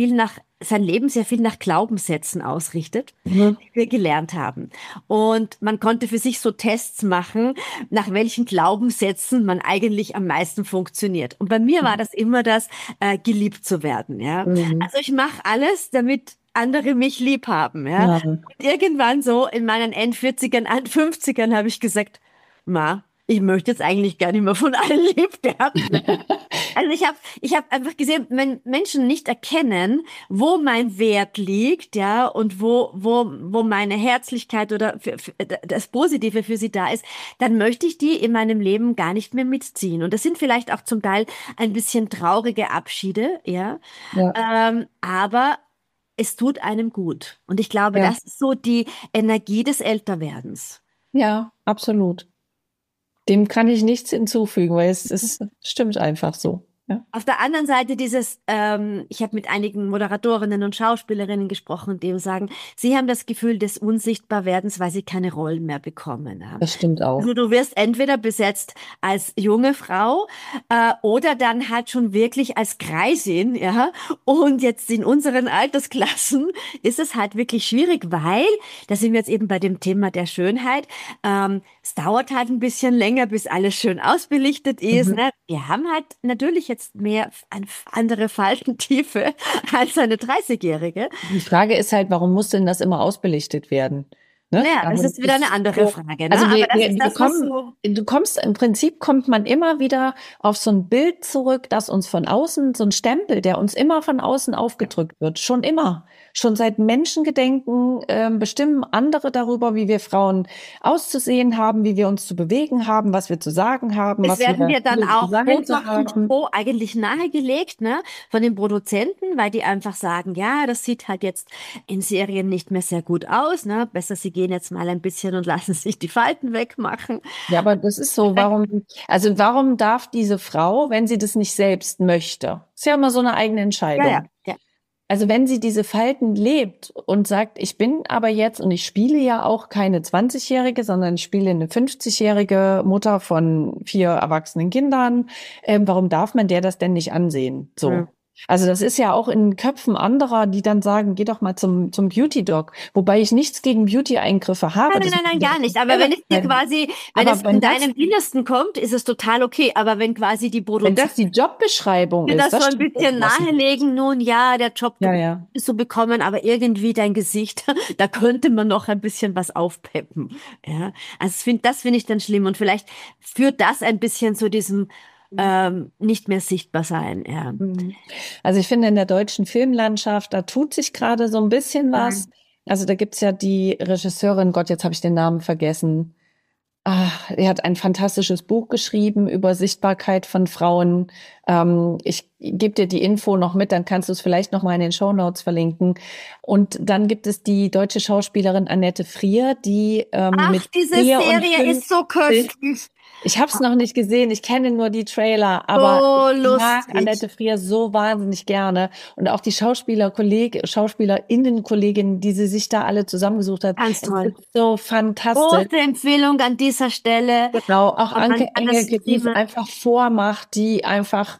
sein Leben sehr viel nach Glaubenssätzen ausrichtet, Mhm. die wir gelernt haben. Und man konnte für sich so Tests machen, nach welchen Glaubenssätzen man eigentlich am meisten funktioniert. Und bei mir war das immer das, geliebt zu werden, ja. Mhm. Also ich mache alles, damit andere mich lieb haben, ja. Ja. Und irgendwann so in meinen End-40ern, End-50ern habe ich gesagt, ich möchte jetzt eigentlich gar nicht mehr von allen lieb gehabt werden. Also ich hab einfach gesehen, wenn Menschen nicht erkennen, wo mein Wert liegt, ja, und wo meine Herzlichkeit oder das Positive für sie da ist, dann möchte ich die in meinem Leben gar nicht mehr mitziehen. Und das sind vielleicht auch zum Teil ein bisschen traurige Abschiede, ja, Ja. aber es tut einem gut. Und ich glaube, Ja. das ist so die Energie des Älterwerdens. Ja, absolut. Dem kann ich nichts hinzufügen, weil es stimmt einfach so. Ja. Auf der anderen Seite ich habe mit einigen Moderatorinnen und Schauspielerinnen gesprochen, die sagen, sie haben das Gefühl des Unsichtbarwerdens, weil sie keine Rollen mehr bekommen. Ja. Das stimmt auch. Also du wirst entweder besetzt als junge Frau oder dann halt schon wirklich als Greisin, ja. Und jetzt in unseren Altersklassen ist es halt wirklich schwierig, weil, da sind wir jetzt eben bei dem Thema der Schönheit, es dauert halt ein bisschen länger, bis alles schön ausbelichtet ist. Mhm. Ne? Wir haben halt natürlich jetzt eine andere Faltentiefe als eine 30-Jährige. Die Frage ist halt, warum muss denn das immer ausbelichtet werden? Ne? Naja, das Also, ist wieder eine andere Frage, ne? also Aber das ist wir das, was kommen, so. du kommst, im Prinzip kommt man immer wieder auf so ein Bild zurück, das uns von außen, so ein Stempel, der uns immer von außen aufgedrückt wird. Schon immer. Schon seit Menschengedenken bestimmen andere darüber, wie wir Frauen auszusehen haben, wie wir uns zu bewegen haben, was wir zu sagen haben, Es was wir werden dir dann zu auch sein zu Botox und haben. Co. eigentlich nahegelegt, ne, von den Produzenten, weil die einfach sagen, ja, das sieht halt jetzt in Serien nicht mehr sehr gut aus, ne, besser sie geben gehen jetzt mal ein bisschen und lassen sich die Falten wegmachen. Ja, aber das ist so, warum darf diese Frau, wenn sie das nicht selbst möchte? Ist ja immer so eine eigene Ja, ja, Entscheidung. ja. Also wenn sie diese Falten lebt und sagt, ich bin aber jetzt, und ich spiele ja auch keine 20-Jährige, sondern ich spiele eine 50-jährige Mutter von 4 erwachsenen Kindern, warum darf man der das denn nicht ansehen? So. Mhm. Also das ist ja auch in Köpfen anderer, die dann sagen, geh doch mal zum Beauty-Doc. Wobei ich nichts gegen Beauty-Eingriffe habe. Nein, gar nicht. Aber wenn es dir quasi, wenn es von deinem Innersten kommt, ist es total okay. Aber wenn quasi die wenn Produktion das die Jobbeschreibung dir ist, das so ein stimmt bisschen etwas nicht. nahelegen, nun ja, der Job Ja, ja. ist so bekommen, aber irgendwie dein Gesicht, da könnte man noch ein bisschen was aufpeppen. Ja, also das finde ich dann schlimm und vielleicht führt das ein bisschen zu diesem nicht mehr sichtbar sein. Ja. Mhm. Also ich finde in der deutschen Filmlandschaft, da tut sich gerade so ein bisschen was. Also da gibt's ja die Regisseurin, Gott, jetzt habe ich den Namen vergessen. Er hat ein fantastisches Buch geschrieben über Sichtbarkeit von Frauen. Ich gebe dir die Info noch mit, dann kannst du es vielleicht noch mal in den Shownotes verlinken. Und dann gibt es die deutsche Schauspielerin Annette Frier, die mit Diese 4 und Serie 5 ist so köstlich. ich habe es noch nicht gesehen, ich kenne nur die Trailer, aber So ich mag lustig. Annette Frier so wahnsinnig gerne. Und auch die Schauspielerinnen-Kolleginnen, die sie sich da alle zusammengesucht hat. Ganz Es toll. ist so fantastisch. Große Empfehlung an dieser Stelle. Genau, auch Anke An das Engelke, die es Thema. einfach vormacht, die einfach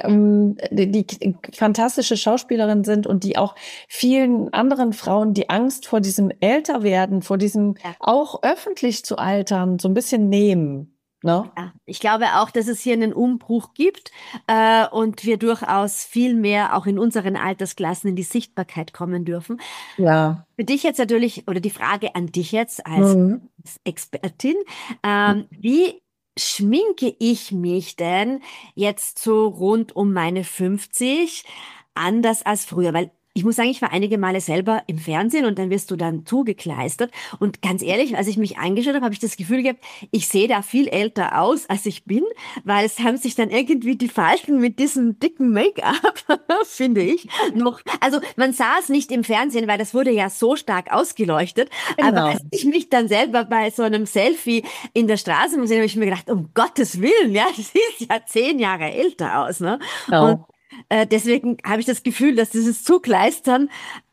die fantastische Schauspielerin sind und die auch vielen anderen Frauen die Angst vor diesem Älterwerden, vor diesem auch öffentlich zu altern, so ein bisschen nehmen. Ne? Ja, ich glaube auch, dass es hier einen Umbruch gibt und wir durchaus viel mehr auch in unseren Altersklassen in die Sichtbarkeit kommen dürfen. Ja. Für dich jetzt natürlich, oder die Frage an dich jetzt als Expertin, wie schminke ich mich denn jetzt so rund um meine 50 anders als früher? Weil ich muss sagen, ich war einige Male selber im Fernsehen und dann wirst du dann zugekleistert. Und ganz ehrlich, als ich mich angeschaut habe, habe ich das Gefühl gehabt, ich sehe da viel älter aus, als ich bin, weil es haben sich dann irgendwie die Falten mit diesem dicken Make-up, finde ich, noch. Also man sah es nicht im Fernsehen, weil das wurde ja so stark ausgeleuchtet. Genau. Aber als ich mich dann selber bei so einem Selfie in der Straße gesehen habe, ich mir gedacht, um Gottes Willen, ja, das sieht ja 10 Jahre älter aus, ne? Genau. Und deswegen habe ich das Gefühl, dass dieses Zugleistern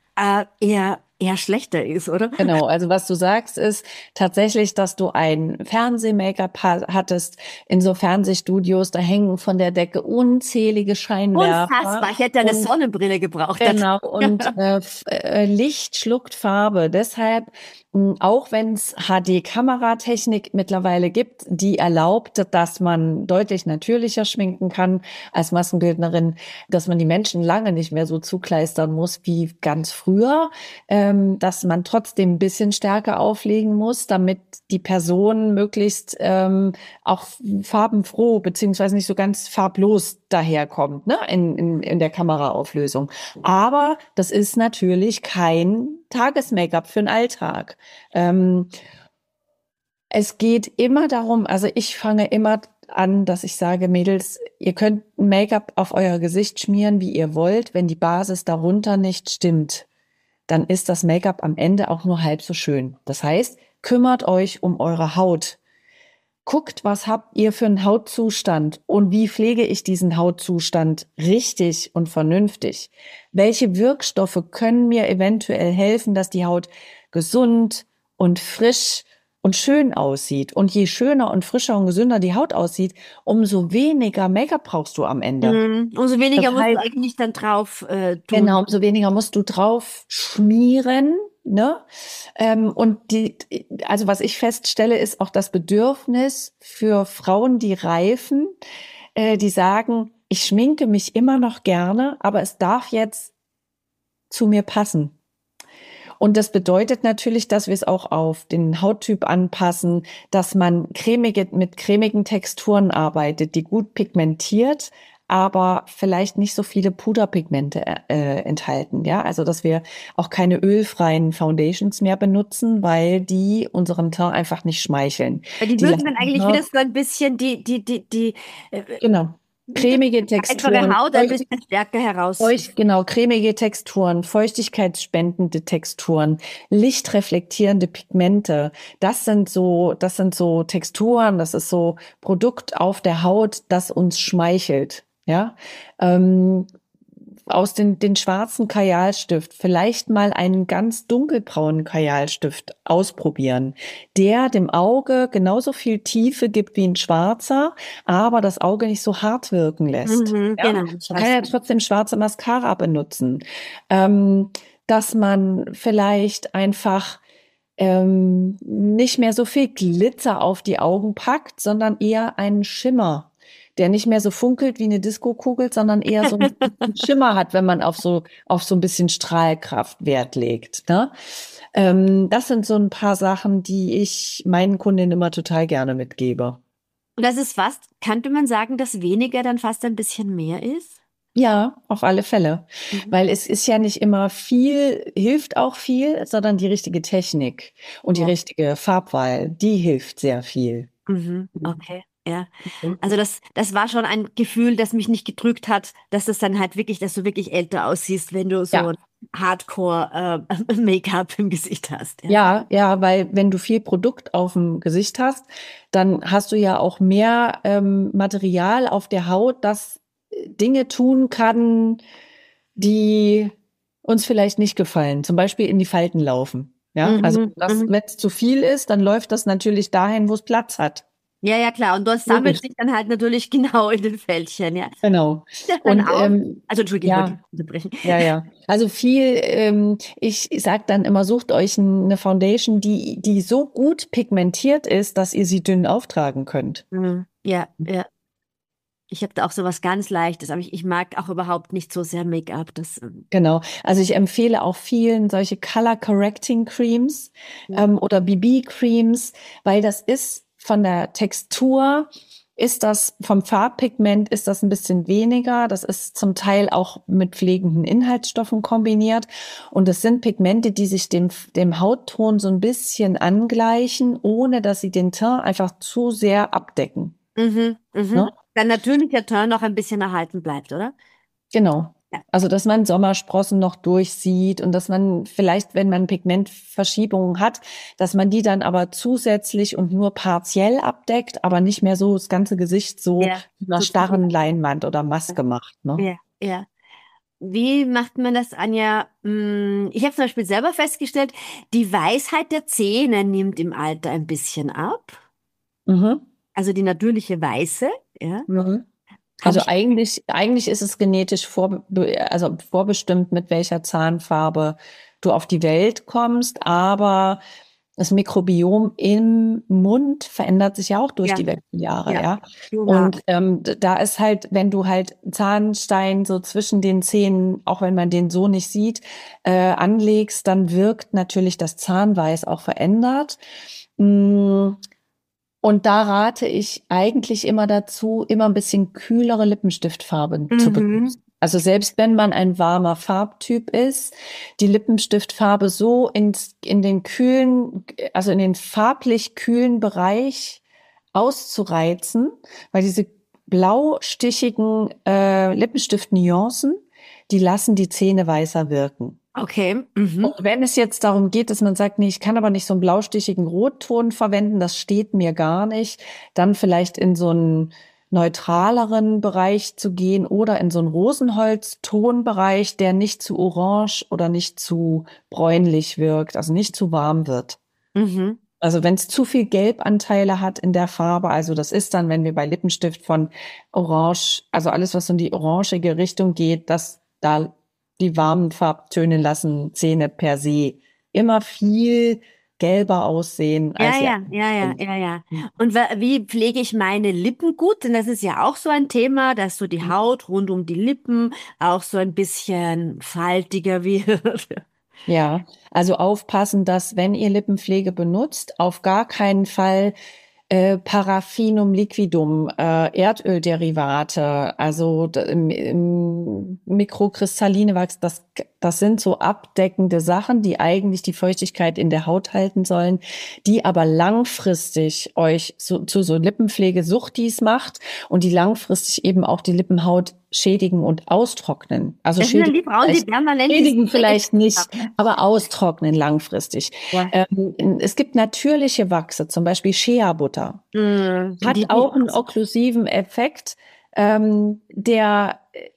eher schlechter ist, oder? Genau, also was du sagst, ist tatsächlich, dass du ein Fernseh-Make-up hattest in so Fernsehstudios, da hängen von der Decke unzählige Scheinwerfer. Unfassbar, ich hätte eine Sonnenbrille gebraucht. Genau, und Licht schluckt Farbe. Deshalb, auch wenn es HD-Kameratechnik mittlerweile gibt, die erlaubt, dass man deutlich natürlicher schminken kann als Maskenbildnerin, dass man die Menschen lange nicht mehr so zukleistern muss wie ganz früher, dass man trotzdem ein bisschen stärker auflegen muss, damit die Person möglichst auch farbenfroh beziehungsweise nicht so ganz farblos daherkommt, ne, in der Kameraauflösung. Aber das ist natürlich kein Tages-Make-up für den Alltag. Es geht immer darum, also ich fange immer an, dass ich sage, Mädels, ihr könnt Make-up auf euer Gesicht schmieren, wie ihr wollt. Wenn die Basis darunter nicht stimmt, dann ist das Make-up am Ende auch nur halb so schön. Das heißt, kümmert euch um eure Haut. Guckt, was habt ihr für einen Hautzustand und wie pflege ich diesen Hautzustand richtig und vernünftig? Welche Wirkstoffe können mir eventuell helfen, dass die Haut gesund und frisch und schön aussieht? Und je schöner und frischer und gesünder die Haut aussieht, umso weniger Make-up brauchst du am Ende. Umso weniger Das musst du heißt, eigentlich dann drauf tun. Genau, umso weniger musst du drauf schmieren, ne? Und also was ich feststelle, ist auch das Bedürfnis für Frauen, die reifen, die sagen, ich schminke mich immer noch gerne, aber es darf jetzt zu mir passen. Und das bedeutet natürlich, dass wir es auch auf den Hauttyp anpassen, dass man mit cremigen Texturen arbeitet, die gut pigmentiert, aber vielleicht nicht so viele Puderpigmente enthalten, ja, also dass wir auch keine ölfreien Foundations mehr benutzen, weil die unserem Teint einfach nicht schmeicheln. Weil die wirken dann eigentlich wieder so ein bisschen Genau. Cremige Einfache Texturen, Haut ein bisschen stärker heraus. genau, cremige Texturen, feuchtigkeitsspendende Texturen, lichtreflektierende Pigmente. Das sind so Texturen, das ist so Produkt auf der Haut, das uns schmeichelt. Ja, aus den schwarzen Kajalstift vielleicht mal einen ganz dunkelbraunen Kajalstift ausprobieren, der dem Auge genauso viel Tiefe gibt wie ein schwarzer, aber das Auge nicht so hart wirken lässt. Ja? Genau. Man kann ja trotzdem schwarze Mascara benutzen. Dass man vielleicht einfach nicht mehr so viel Glitzer auf die Augen packt, sondern eher einen Schimmer, der nicht mehr so funkelt wie eine Diskokugel, sondern eher so einen Schimmer hat, wenn man auf so ein bisschen Strahlkraft Wert legt. Ne? Das sind so ein paar Sachen, die ich meinen Kundinnen immer total gerne mitgebe. Und das ist fast, könnte man sagen, dass weniger dann fast ein bisschen mehr ist? Ja, auf alle Fälle. Weil es ist ja nicht immer viel, hilft auch viel, sondern die richtige Technik und die Ja. richtige Farbwahl, die hilft sehr viel. Okay, ja. Also das war schon ein Gefühl, das mich nicht gedrückt hat, dass das dann halt wirklich, dass du wirklich älter aussiehst, wenn du so Ja. ein Hardcore Make-up im Gesicht hast. Ja. Ja, weil wenn du viel Produkt auf dem Gesicht hast, dann hast du ja auch mehr Material auf der Haut, das Dinge tun kann, die uns vielleicht nicht gefallen. Zum Beispiel in die Falten laufen. Ja, also wenn es zu viel ist, dann läuft das natürlich dahin, wo es Platz hat. Ja, ja, klar. Und dort sammelt sich dann halt natürlich genau in den Fältchen, ja. Genau. Dann Und auch. Also Entschuldigung, ich wollte ja, dich unterbrechen. ja. Also ich sag dann immer, sucht euch eine Foundation, die so gut pigmentiert ist, dass ihr sie dünn auftragen könnt. Ja, ja. Ich habe da auch so was ganz Leichtes, aber ich mag auch überhaupt nicht so sehr Make-up. Genau. Also ich empfehle auch vielen solche Color Correcting Creams oder BB Creams, weil das ist von der Textur, ist das vom Farbpigment ist das ein bisschen weniger. Das ist zum Teil auch mit pflegenden Inhaltsstoffen kombiniert. Und das sind Pigmente, die sich dem Hautton so ein bisschen angleichen, ohne dass sie den Teint einfach zu sehr abdecken. Ne? Dann natürlich der Turn noch ein bisschen erhalten bleibt, oder? Genau. Ja. Also, dass man Sommersprossen noch durchsieht und dass man vielleicht, wenn man Pigmentverschiebungen hat, dass man die dann aber zusätzlich und nur partiell abdeckt, aber nicht mehr so das ganze Gesicht so Ja, mit einer so starren Leinwand oder Maske macht, ne? ja, ja. Wie macht man das, Anja? Ich habe zum Beispiel selber festgestellt, die Weisheit der Zähne nimmt im Alter ein bisschen ab. Mhm. Also die natürliche Weiße, ja. Mhm. Habe Also ich, eigentlich ist es genetisch also vorbestimmt, mit welcher Zahnfarbe du auf die Welt kommst, aber das Mikrobiom im Mund verändert sich ja auch durch ja, die Wechseljahre, ja, ja. genau. Und da ist halt, wenn du halt Zahnstein so zwischen den Zähnen, auch wenn man den so nicht sieht, anlegst, dann wirkt natürlich das Zahnweiß auch verändert. Mm, Und da rate ich eigentlich immer dazu, immer ein bisschen kühlere Lippenstiftfarben zu benutzen. Also selbst wenn man ein warmer Farbtyp ist, die Lippenstiftfarbe so in den kühlen, also in den farblich kühlen Bereich auszureizen, weil diese blaustichigen Lippenstift-Nuancen, die lassen die Zähne weißer wirken. Okay. Und wenn es jetzt darum geht, dass man sagt, nee, ich kann aber nicht so einen blaustichigen Rotton verwenden, das steht mir gar nicht, dann vielleicht in so einen neutraleren Bereich zu gehen oder in so einen Rosenholztonbereich, der nicht zu orange oder nicht zu bräunlich wirkt, also nicht zu warm wird. Also wenn es zu viel Gelbanteile hat in der Farbe, also das ist dann, wenn wir bei Lippenstift von Orange, also alles, was in die orangige Richtung geht, dass da die warmen Farbtöne lassen Zähne per se immer viel gelber aussehen Ja, als sie ja, ja, ja, sind. ja, ja. Und wie pflege ich meine Lippen gut? Denn das ist ja auch so ein Thema, dass so die Haut rund um die Lippen auch so ein bisschen faltiger wird. Ja, also aufpassen, dass wenn ihr Lippenpflege benutzt, auf gar keinen Fall Paraffinum liquidum, Erdölderivate, also im mikrokristalline Wachs, das sind so abdeckende Sachen, die eigentlich die Feuchtigkeit in der Haut halten sollen, die aber langfristig euch zu so Lippenpflegesuchtis macht und die langfristig eben auch die Lippenhaut schädigen und austrocknen. Also das sind dann die Frauen, die permanent schädigen vielleicht nicht, aber austrocknen langfristig. Ja. Es gibt natürliche Wachse, zum Beispiel Shea-Butter. Hat auch einen okklusiven Effekt, der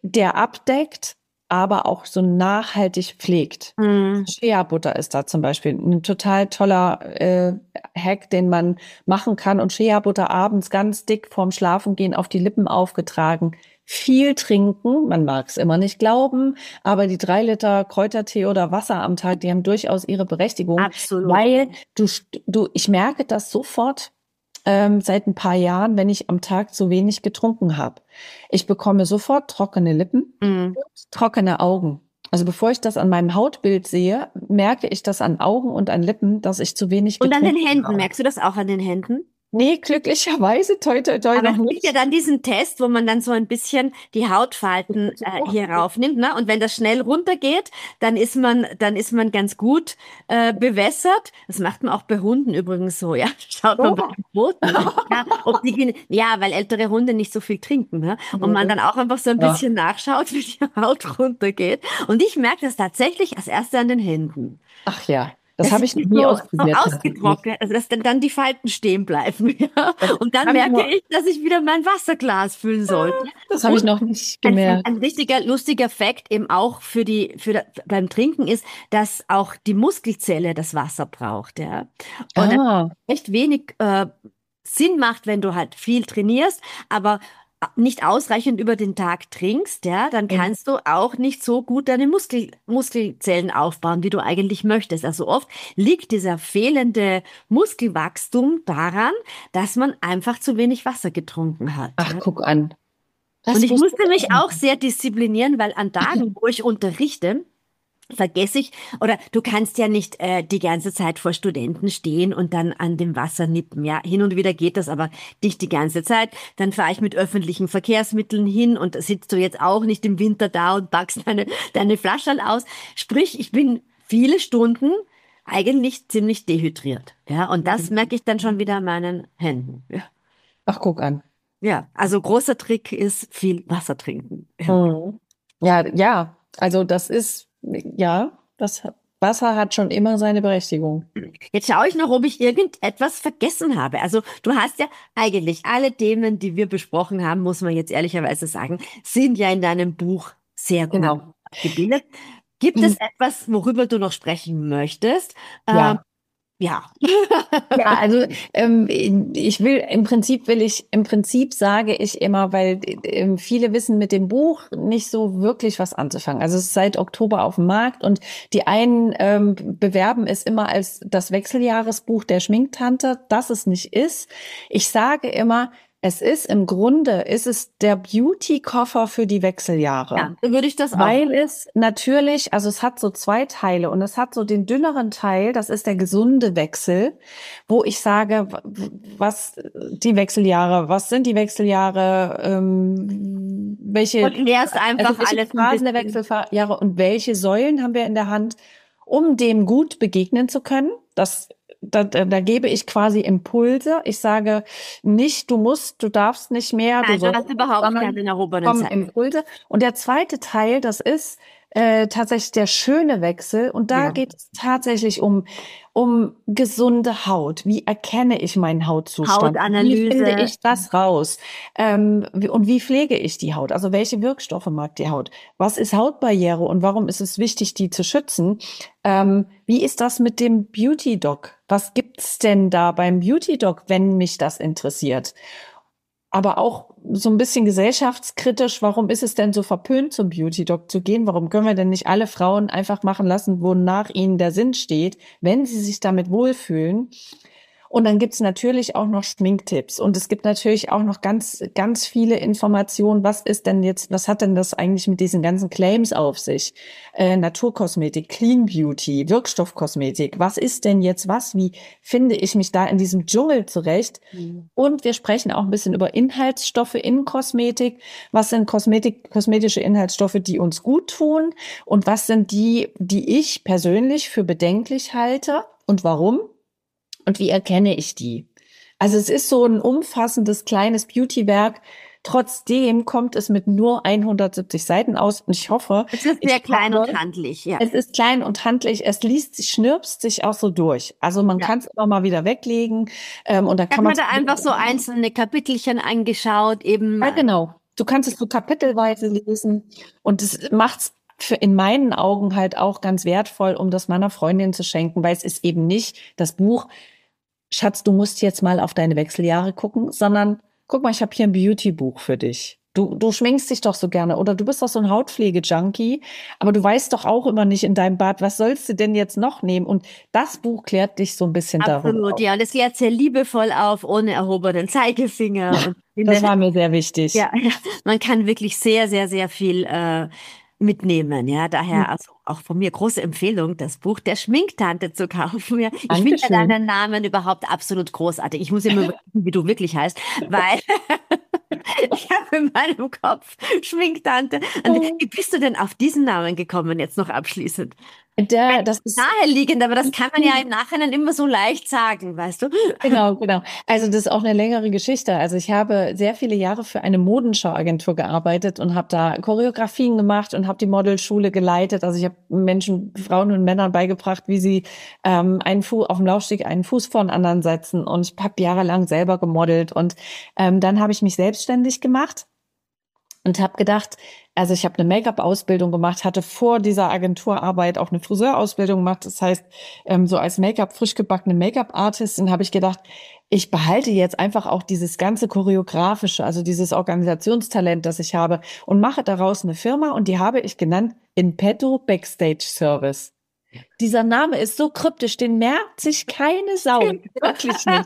abdeckt, aber auch so nachhaltig pflegt. Shea-Butter ist da zum Beispiel ein total toller Hack, den man machen kann. Und Shea-Butter abends ganz dick vorm Schlafengehen auf die Lippen aufgetragen. Viel trinken, man mag es immer nicht glauben, aber die 3 Liter Kräutertee oder Wasser am Tag, die haben durchaus ihre Berechtigung. Absolut. Weil ich merke das sofort seit ein paar Jahren, wenn ich am Tag zu wenig getrunken habe. Ich bekomme sofort trockene Lippen und trockene Augen. Also bevor ich das an meinem Hautbild sehe, merke ich das an Augen und an Lippen, dass ich zu wenig getrunken habe. Und an den Händen, merkst du das auch an den Händen? Nee, glücklicherweise, toi, toi, toi, aber noch nicht. Es gibt ja dann diesen Test, wo man dann so ein bisschen die Hautfalten hier raufnimmt, ne? Und wenn das schnell runtergeht, dann ist man ganz gut bewässert. Das macht man auch bei Hunden übrigens so, ja. Schaut man bei den Pfoten, ja, weil ältere Hunde nicht so viel trinken, ne? Und man dann auch einfach so ein bisschen nachschaut, wie die Haut runtergeht. Und ich merke das tatsächlich als Erste an den Händen. Ach ja. Das habe ich nie ausprobiert. So ausgetrocknet, also dass dann die Falten stehen bleiben. Ja? Und dann merke ich, dass ich wieder mein Wasserglas füllen sollte. Das habe ich noch nicht gemerkt. Ein richtiger lustiger Fakt eben auch beim Trinken ist, dass auch die Muskelzelle das Wasser braucht. Ja? Und das echt wenig Sinn macht, wenn du halt viel trainierst, aber nicht ausreichend über den Tag trinkst, ja, dann kannst du auch nicht so gut deine Muskelzellen aufbauen, wie du eigentlich möchtest. Also oft liegt dieser fehlende Muskelwachstum daran, dass man einfach zu wenig Wasser getrunken hat. Ach, guck an. Und ich musste mich auch sehr disziplinieren, weil an Tagen, wo ich unterrichte, vergesse ich, oder du kannst ja nicht die ganze Zeit vor Studenten stehen und dann an dem Wasser nippen. Ja, hin und wieder geht das, aber nicht die ganze Zeit. Dann fahre ich mit öffentlichen Verkehrsmitteln hin und sitzt du jetzt auch nicht im Winter da und packst deine Flaschen aus. Sprich, ich bin viele Stunden eigentlich ziemlich dehydriert. Ja, und das merke ich dann schon wieder an meinen Händen. Ja. Ach, guck an. Ja, also großer Trick ist viel Wasser trinken. Ja, also das ist, ja, das Wasser hat schon immer seine Berechtigung. Jetzt schaue ich noch, ob ich irgendetwas vergessen habe. Also du hast ja eigentlich alle Themen, die wir besprochen haben, muss man jetzt ehrlicherweise sagen, sind ja in deinem Buch sehr gut abgebildet. Gibt es etwas, worüber du noch sprechen möchtest? Ja. Ja. Ja, also im Prinzip sage ich immer, weil viele wissen mit dem Buch nicht so wirklich was anzufangen. Also es ist seit Oktober auf dem Markt und die einen bewerben es immer als das Wechseljahresbuch der Schminktante, das es nicht ist. Ich sage immer, im Grunde ist es der Beauty-Koffer für die Wechseljahre. Ja, so würde ich das auch. Weil es natürlich, also es hat so 2 Teile und es hat so den dünneren Teil, das ist der gesunde Wechsel, wo ich sage, was sind die Wechseljahre, welche, und lehrst einfach welche Phasen der Wechseljahre und welche Säulen haben wir in der Hand, um dem gut begegnen zu können. Da gebe ich quasi Impulse. Ich sage nicht, du darfst nicht mehr. Nein, du hast überhaupt keine erhobenen Zeit. Impulse. Und der zweite Teil, das ist tatsächlich der schöne Wechsel. Und da geht es tatsächlich um gesunde Haut. Wie erkenne ich meinen Hautzustand? Hautanalyse. Wie finde ich das raus? Und wie pflege ich die Haut? Also welche Wirkstoffe mag die Haut? Was ist Hautbarriere und warum ist es wichtig, die zu schützen? Wie ist das mit dem Beauty Doc? Was gibt's denn da beim Beauty Doc, wenn mich das interessiert? Aber auch so ein bisschen gesellschaftskritisch, warum ist es denn so verpönt, zum Beauty Doc zu gehen? Warum können wir denn nicht alle Frauen einfach machen lassen, wonach ihnen der Sinn steht, wenn sie sich damit wohlfühlen? Und dann gibt's natürlich auch noch Schminktipps. Und es gibt natürlich auch noch ganz, ganz viele Informationen. Was hat denn das eigentlich mit diesen ganzen Claims auf sich? Naturkosmetik, Clean Beauty, Wirkstoffkosmetik. Was ist denn jetzt was? Wie finde ich mich da in diesem Dschungel zurecht? Und wir sprechen auch ein bisschen über Inhaltsstoffe in Kosmetik. Was sind kosmetische Inhaltsstoffe, die uns gut tun? Und was sind die ich persönlich für bedenklich halte? Und warum? Und wie erkenne ich die? Also es ist so ein umfassendes kleines Beauty-Werk. Trotzdem kommt es mit nur 170 Seiten aus. Und ich hoffe, es ist sehr klein und handlich, ja. Es ist klein und handlich. Es schnirpst sich auch so durch. Also man kann es immer mal wieder weglegen. Und dann kann man da einfach so einzelne Kapitelchen angeschaut, eben. Ja, genau. Du kannst es so kapitelweise lesen. Und es macht's in meinen Augen halt auch ganz wertvoll, um das meiner Freundin zu schenken, weil es ist eben nicht das Buch, Schatz, du musst jetzt mal auf deine Wechseljahre gucken, sondern guck mal, ich habe hier ein Beauty-Buch für dich. Du schminkst dich doch so gerne oder du bist doch so ein Hautpflege-Junkie, aber du weißt doch auch immer nicht in deinem Bad, was sollst du denn jetzt noch nehmen? Und das Buch klärt dich so ein bisschen darüber. Absolut, ja, und es klärt sehr liebevoll auf, ohne erhobenen Zeigefinger. Ja, das war mir sehr wichtig. Ja, man kann wirklich sehr, sehr, sehr viel mitnehmen. Ja, daher also auch von mir große Empfehlung, das Buch der Schminktante zu kaufen. Ja, ich finde deinen Namen überhaupt absolut großartig. Ich muss immer wissen, wie du wirklich heißt, weil ich habe in meinem Kopf Schminktante. Wie bist du denn auf diesen Namen gekommen, jetzt noch abschließend? Das ist naheliegend, aber das kann man ja im Nachhinein immer so leicht sagen, weißt du? Genau. Also das ist auch eine längere Geschichte. Also ich habe sehr viele Jahre für eine Modenschauagentur gearbeitet und habe da Choreografien gemacht und habe die Modelschule geleitet. Also ich habe Menschen, Frauen und Männern beigebracht, wie sie auf dem Laufsteg einen Fuß vor den anderen setzen. Und ich habe jahrelang selber gemodelt. Und dann habe ich mich selbstständig gemacht. Und habe gedacht, also ich habe eine Make-up-Ausbildung gemacht, hatte vor dieser Agenturarbeit auch eine Friseurausbildung gemacht. Das heißt, so als frisch gebackene Make-up-Artistin habe ich gedacht, ich behalte jetzt einfach auch dieses ganze Choreografische, also dieses Organisationstalent, das ich habe und mache daraus eine Firma und die habe ich genannt In Petto Backstage Service. Dieser Name ist so kryptisch, den merkt sich keine Sau. Wirklich nicht.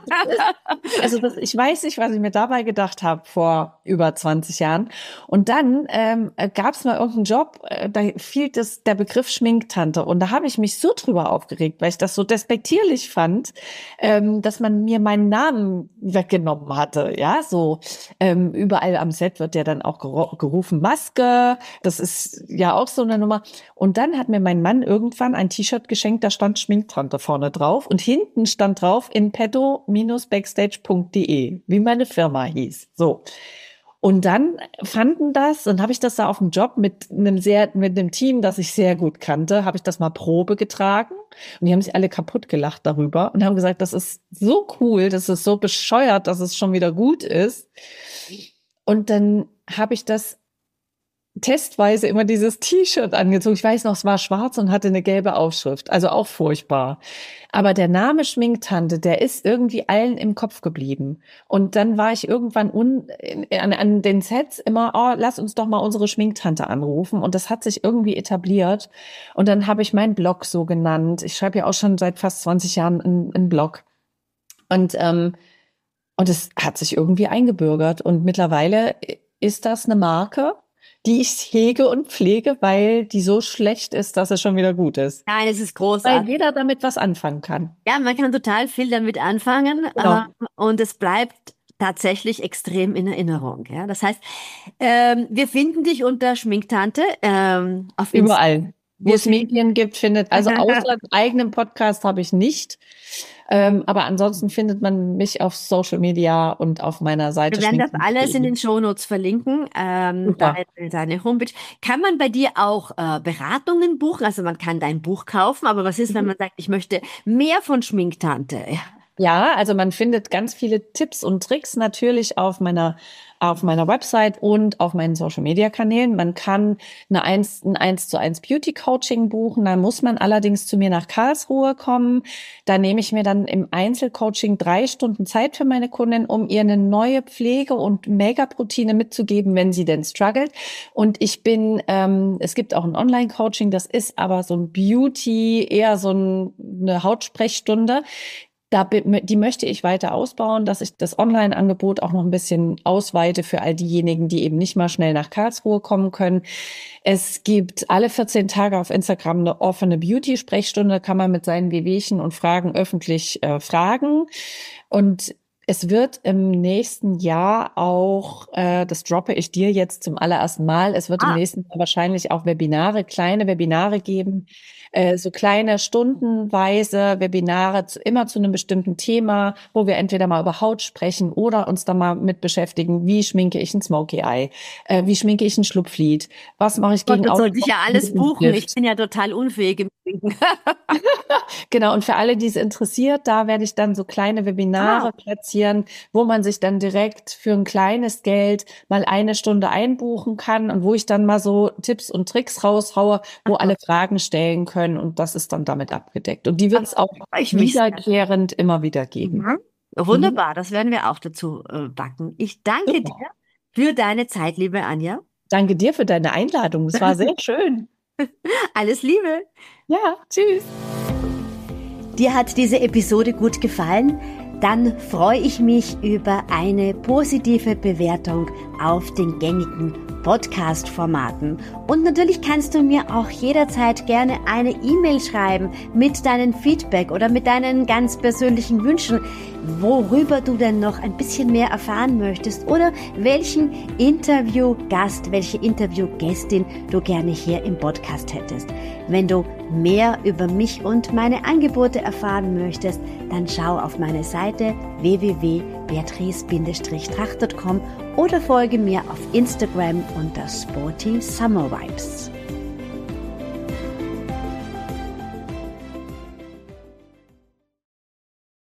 Ich weiß nicht, was ich mir dabei gedacht habe vor über 20 Jahren. Und dann gab es mal irgendeinen Job, da fiel der Begriff Schminktante. Und da habe ich mich so drüber aufgeregt, weil ich das so despektierlich fand, dass man mir meinen Namen weggenommen hatte. Ja, so überall am Set wird ja dann auch gerufen, Maske. Das ist ja auch so eine Nummer. Und dann hat mir mein Mann irgendwann ein T-Shirt geschenkt, da stand Schminktante vorne drauf und hinten stand drauf in petto-backstage.de, wie meine Firma hieß. So. Und dann habe ich das da auf dem Job mit einem Team, das ich sehr gut kannte, habe ich das mal Probe getragen und die haben sich alle kaputt gelacht darüber und haben gesagt, das ist so cool, das ist so bescheuert, dass es schon wieder gut ist. Und dann habe ich das testweise immer dieses T-Shirt angezogen. Ich weiß noch, es war schwarz und hatte eine gelbe Aufschrift. Also auch furchtbar. Aber der Name Schminktante, der ist irgendwie allen im Kopf geblieben. Und dann war ich irgendwann an den Sets immer, lass uns doch mal unsere Schminktante anrufen. Und das hat sich irgendwie etabliert. Und dann habe ich meinen Blog so genannt. Ich schreibe ja auch schon seit fast 20 Jahren einen Blog. Und es hat sich irgendwie eingebürgert. Und mittlerweile ist das eine Marke, die ich hege und pflege, weil die so schlecht ist, dass es schon wieder gut ist. Nein, es ist großartig. Weil jeder damit was anfangen kann. Ja, man kann total viel damit anfangen. Genau. Und es bleibt tatsächlich extrem in Erinnerung. Ja, das heißt, wir finden dich unter Schminktante auf überall, wo es Medien gibt, also außer eigenem Podcast habe ich nicht. Aber ansonsten findet man mich auf Social Media und auf meiner Seite. Wir werden das alles in den Shownotes verlinken, deine Homepage. Kann man bei dir auch Beratungen buchen? Also man kann dein Buch kaufen, aber was ist, wenn man sagt, ich möchte mehr von Schminktante? Ja, also man findet ganz viele Tipps und Tricks natürlich auf meiner Website und auf meinen Social-Media-Kanälen. Man kann ein 1:1 Beauty-Coaching buchen. Da muss man allerdings zu mir nach Karlsruhe kommen. Da nehme ich mir dann im Einzelcoaching 3 Stunden Zeit für meine Kundin, um ihr eine neue Pflege- und Make-up-Routine mitzugeben, wenn sie denn struggelt. Und es gibt auch ein Online-Coaching, das ist aber so ein Beauty, eher so eine Hautsprechstunde. Die möchte ich weiter ausbauen, dass ich das Online-Angebot auch noch ein bisschen ausweite für all diejenigen, die eben nicht mal schnell nach Karlsruhe kommen können. Es gibt alle 14 Tage auf Instagram eine offene Beauty-Sprechstunde, kann man mit seinen Wehwehchen und Fragen öffentlich fragen. Und es wird im nächsten Jahr auch, das droppe ich dir jetzt zum allerersten Mal, es wird im nächsten Jahr wahrscheinlich auch kleine Webinare geben, so kleine stundenweise Webinare immer zu einem bestimmten Thema, wo wir entweder mal über Haut sprechen oder uns da mal mit beschäftigen, wie schminke ich ein Smokey Eye, wie schminke ich ein Schlupflid, was mache ich gegen Gott, das sollte ich ja alles buchen, ich bin ja total unfähig im Schminken. Genau, und für alle, die es interessiert, da werde ich dann so kleine Webinare platzieren, wo man sich dann direkt für ein kleines Geld mal 1 Stunde einbuchen kann und wo ich dann mal so Tipps und Tricks raushaue, wo alle Fragen stellen können und das ist dann damit abgedeckt. Und die wird es auch wiederkehrend immer wieder geben. Mhm. Wunderbar, das werden wir auch dazu backen. Ich danke dir für deine Zeit, liebe Anja. Danke dir für deine Einladung, es war sehr schön. Alles Liebe. Ja, tschüss. Dir hat diese Episode gut gefallen? Dann freue ich mich über eine positive Bewertung auf den gängigen Podcast-Formaten. Und natürlich kannst du mir auch jederzeit gerne eine E-Mail schreiben mit deinem Feedback oder mit deinen ganz persönlichen Wünschen, worüber du denn noch ein bisschen mehr erfahren möchtest oder welchen Interviewgast, welche Interviewgästin du gerne hier im Podcast hättest. Wenn du mehr über mich und meine Angebote erfahren möchtest, dann schau auf meine Seite www.beatrice-trach.com oder folge mir auf Instagram unter Sporty Summer Vibes.